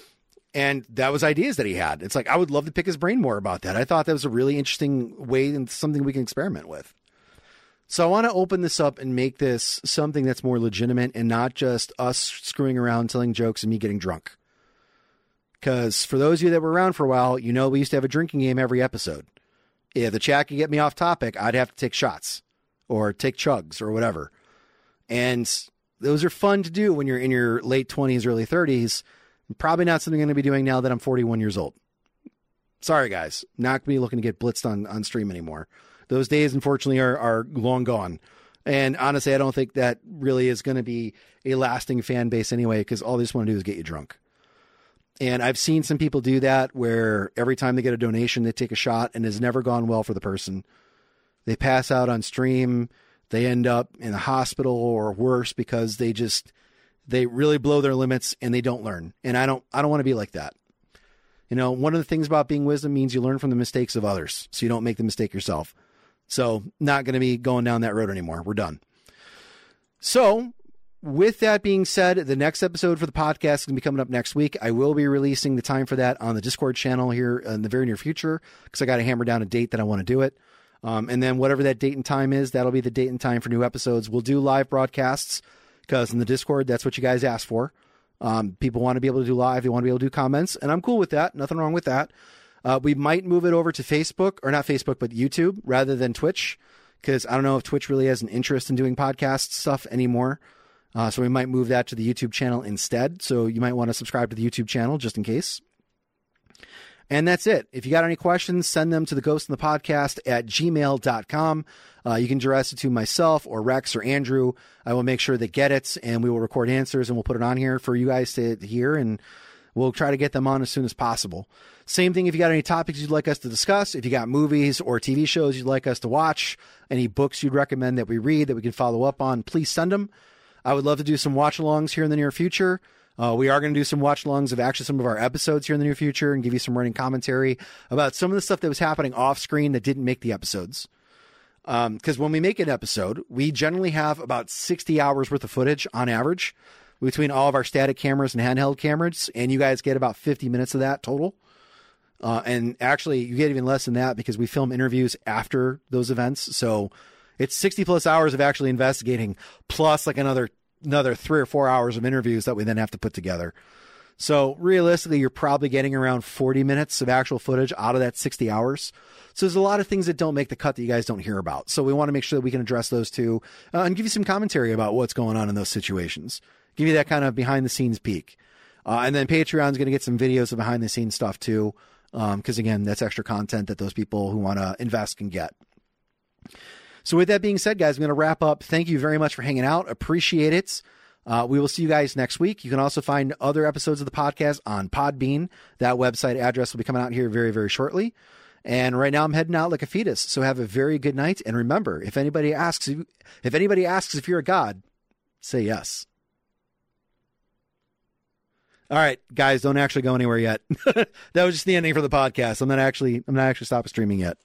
Speaker 3: And that was ideas that he had. It's like, I would love to pick his brain more about that. I thought that was a really interesting way and something we can experiment with. So I want to open this up and make this something that's more legitimate and not just us screwing around, telling jokes, and me getting drunk. Because for those of you that were around for a while, you know we used to have a drinking game every episode. If the chat could get me off topic, I'd have to take shots or take chugs or whatever. And those are fun to do when you're in your late twenties, early thirties. Probably not something I'm going to be doing now that I'm forty-one years old. Sorry, guys. Not going to be looking to get blitzed on, on stream anymore. Those days, unfortunately, are, are long gone. And honestly, I don't think that really is going to be a lasting fan base anyway, because all they just want to do is get you drunk. And I've seen some people do that where every time they get a donation, they take a shot, and it's never gone well for the person. They pass out on stream. They end up in a hospital or worse because they just, they really blow their limits and they don't learn. And I don't, I don't want to be like that. You know, one of the things about being wisdom means you learn from the mistakes of others, so you don't make the mistake yourself. So not going to be going down that road anymore. We're done. So with that being said, the next episode for the podcast is going to be coming up next week. I will be releasing the time for that on the Discord channel here in the very near future, because I got to hammer down a date that I want to do it. Um, and then whatever that date and time is, that'll be the date and time for new episodes. We'll do live broadcasts, because in the Discord, that's what you guys asked for. Um, people want to be able to do live. They want to be able to do comments, and I'm cool with that. Nothing wrong with that. Uh, we might move it over to Facebook, or not Facebook, but YouTube rather than Twitch, because I don't know if Twitch really has an interest in doing podcast stuff anymore. Uh, so we might move that to the YouTube channel instead. So you might want to subscribe to the YouTube channel just in case. And that's it. If you got any questions, send them to the ghost in the podcast at gmail dot com. Uh, you can direct it to myself or Rex or Andrew. I will make sure they get it, and we will record answers, and we'll put it on here for you guys to hear, and we'll try to get them on as soon as possible. Same thing if you got any topics you'd like us to discuss, if you got movies or T V shows you'd like us to watch, any books you'd recommend that we read that we can follow up on, please send them. I would love to do some watch-alongs here in the near future. Uh, we are going to do some watch-alongs of actually some of our episodes here in the near future and give you some running commentary about some of the stuff that was happening off-screen that didn't make the episodes. Because um, when we make an episode, we generally have about sixty hours worth of footage on average. between all of our static cameras and handheld cameras, and you guys get about fifty minutes of that total. Uh, and actually, you get even less than that because we film interviews after those events. So it's sixty plus hours of actually investigating, plus like another another three or four hours of interviews that we then have to put together. So realistically, you're probably getting around forty minutes of actual footage out of that sixty hours. So there's a lot of things that don't make the cut that you guys don't hear about. So we want to make sure that we can address those too, uh, and give you some commentary about what's going on in those situations. Give you that kind of behind the scenes peek. Uh, and then Patreon's going to get some videos of behind the scenes stuff too. Um, cause again, that's extra content that those people who want to invest can get. So with that being said, guys, I'm going to wrap up. Thank you very much for hanging out. Appreciate it. Uh, we will see you guys next week. You can also find other episodes of the podcast on Podbean. That website address will be coming out here very, very shortly. And right now I'm heading out like a fetus. So have a very good night. And remember, if anybody asks, if anybody asks if you're a god, say yes. All right, guys, don't actually go anywhere yet. That was just the ending for the podcast. I'm not actually, I'm not actually stopping streaming yet.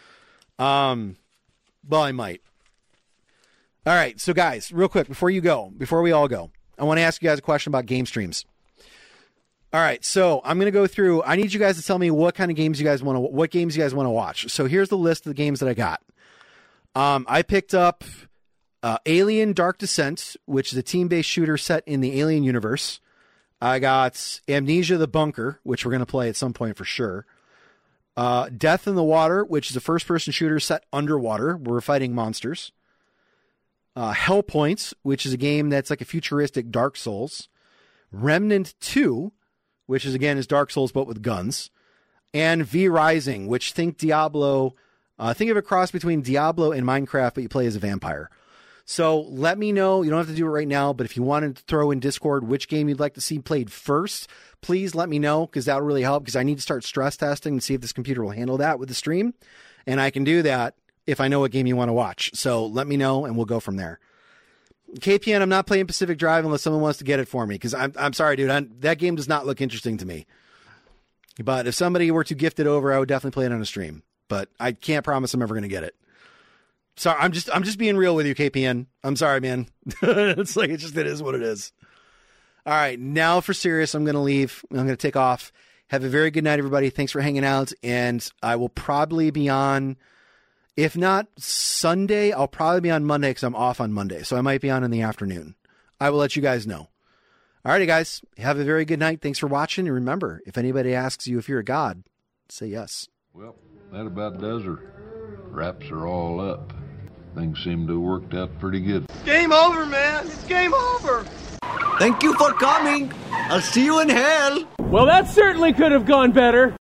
Speaker 3: Um, well, I might. All right, so guys, real quick before you go, before we all go, I want to ask you guys a question about game streams. All right, so I'm going to go through. I need you guys to tell me what kind of games you guys want to, what games you guys want to watch. So here's the list of the games that I got. Um, I picked up uh, Alien: Dark Descent, which is a team-based shooter set in the Alien universe. I got Amnesia: The Bunker, which we're going to play at some point for sure. Uh, Death in the Water, which is a first-person shooter set underwater. We're fighting monsters. Uh, Hellpoint, which is a game that's like a futuristic Dark Souls. Remnant two, which is again is Dark Souls but with guns. And V Rising, which think Diablo, uh, think of a cross between Diablo and Minecraft, but you play as a vampire. So let me know. You don't have to do it right now, but if you wanted to throw in Discord which game you'd like to see played first, please let me know, because that would really help, because I need to start stress testing and see if this computer will handle that with the stream. And I can do that if I know what game you want to watch. So let me know, and we'll go from there. K P N, I'm not playing Pacific Drive unless someone wants to get it for me, because I'm, I'm sorry, dude. I'm, that game does not look interesting to me. But if somebody were to gift it over, I would definitely play it on a stream. But I can't promise I'm ever going to get it. Sorry, I'm just I'm just being real with you, K P N. I'm sorry, man. It's like, it just, it is what it is. All right, now for serious, I'm going to leave. I'm going to take off. Have a very good night, everybody. Thanks for hanging out. And I will probably be on, if not Sunday, I'll probably be on Monday because I'm off on Monday. So I might be on in the afternoon. I will let you guys know. All righty, guys. Have a very good night. Thanks for watching. And remember, if anybody asks you if you're a god, say yes.
Speaker 4: Well, that about does her. Wraps are all up. Things seem to have worked out pretty good.
Speaker 5: Game over, man. It's game over.
Speaker 6: Thank you for coming. I'll see you in hell.
Speaker 7: Well, that certainly could have gone better.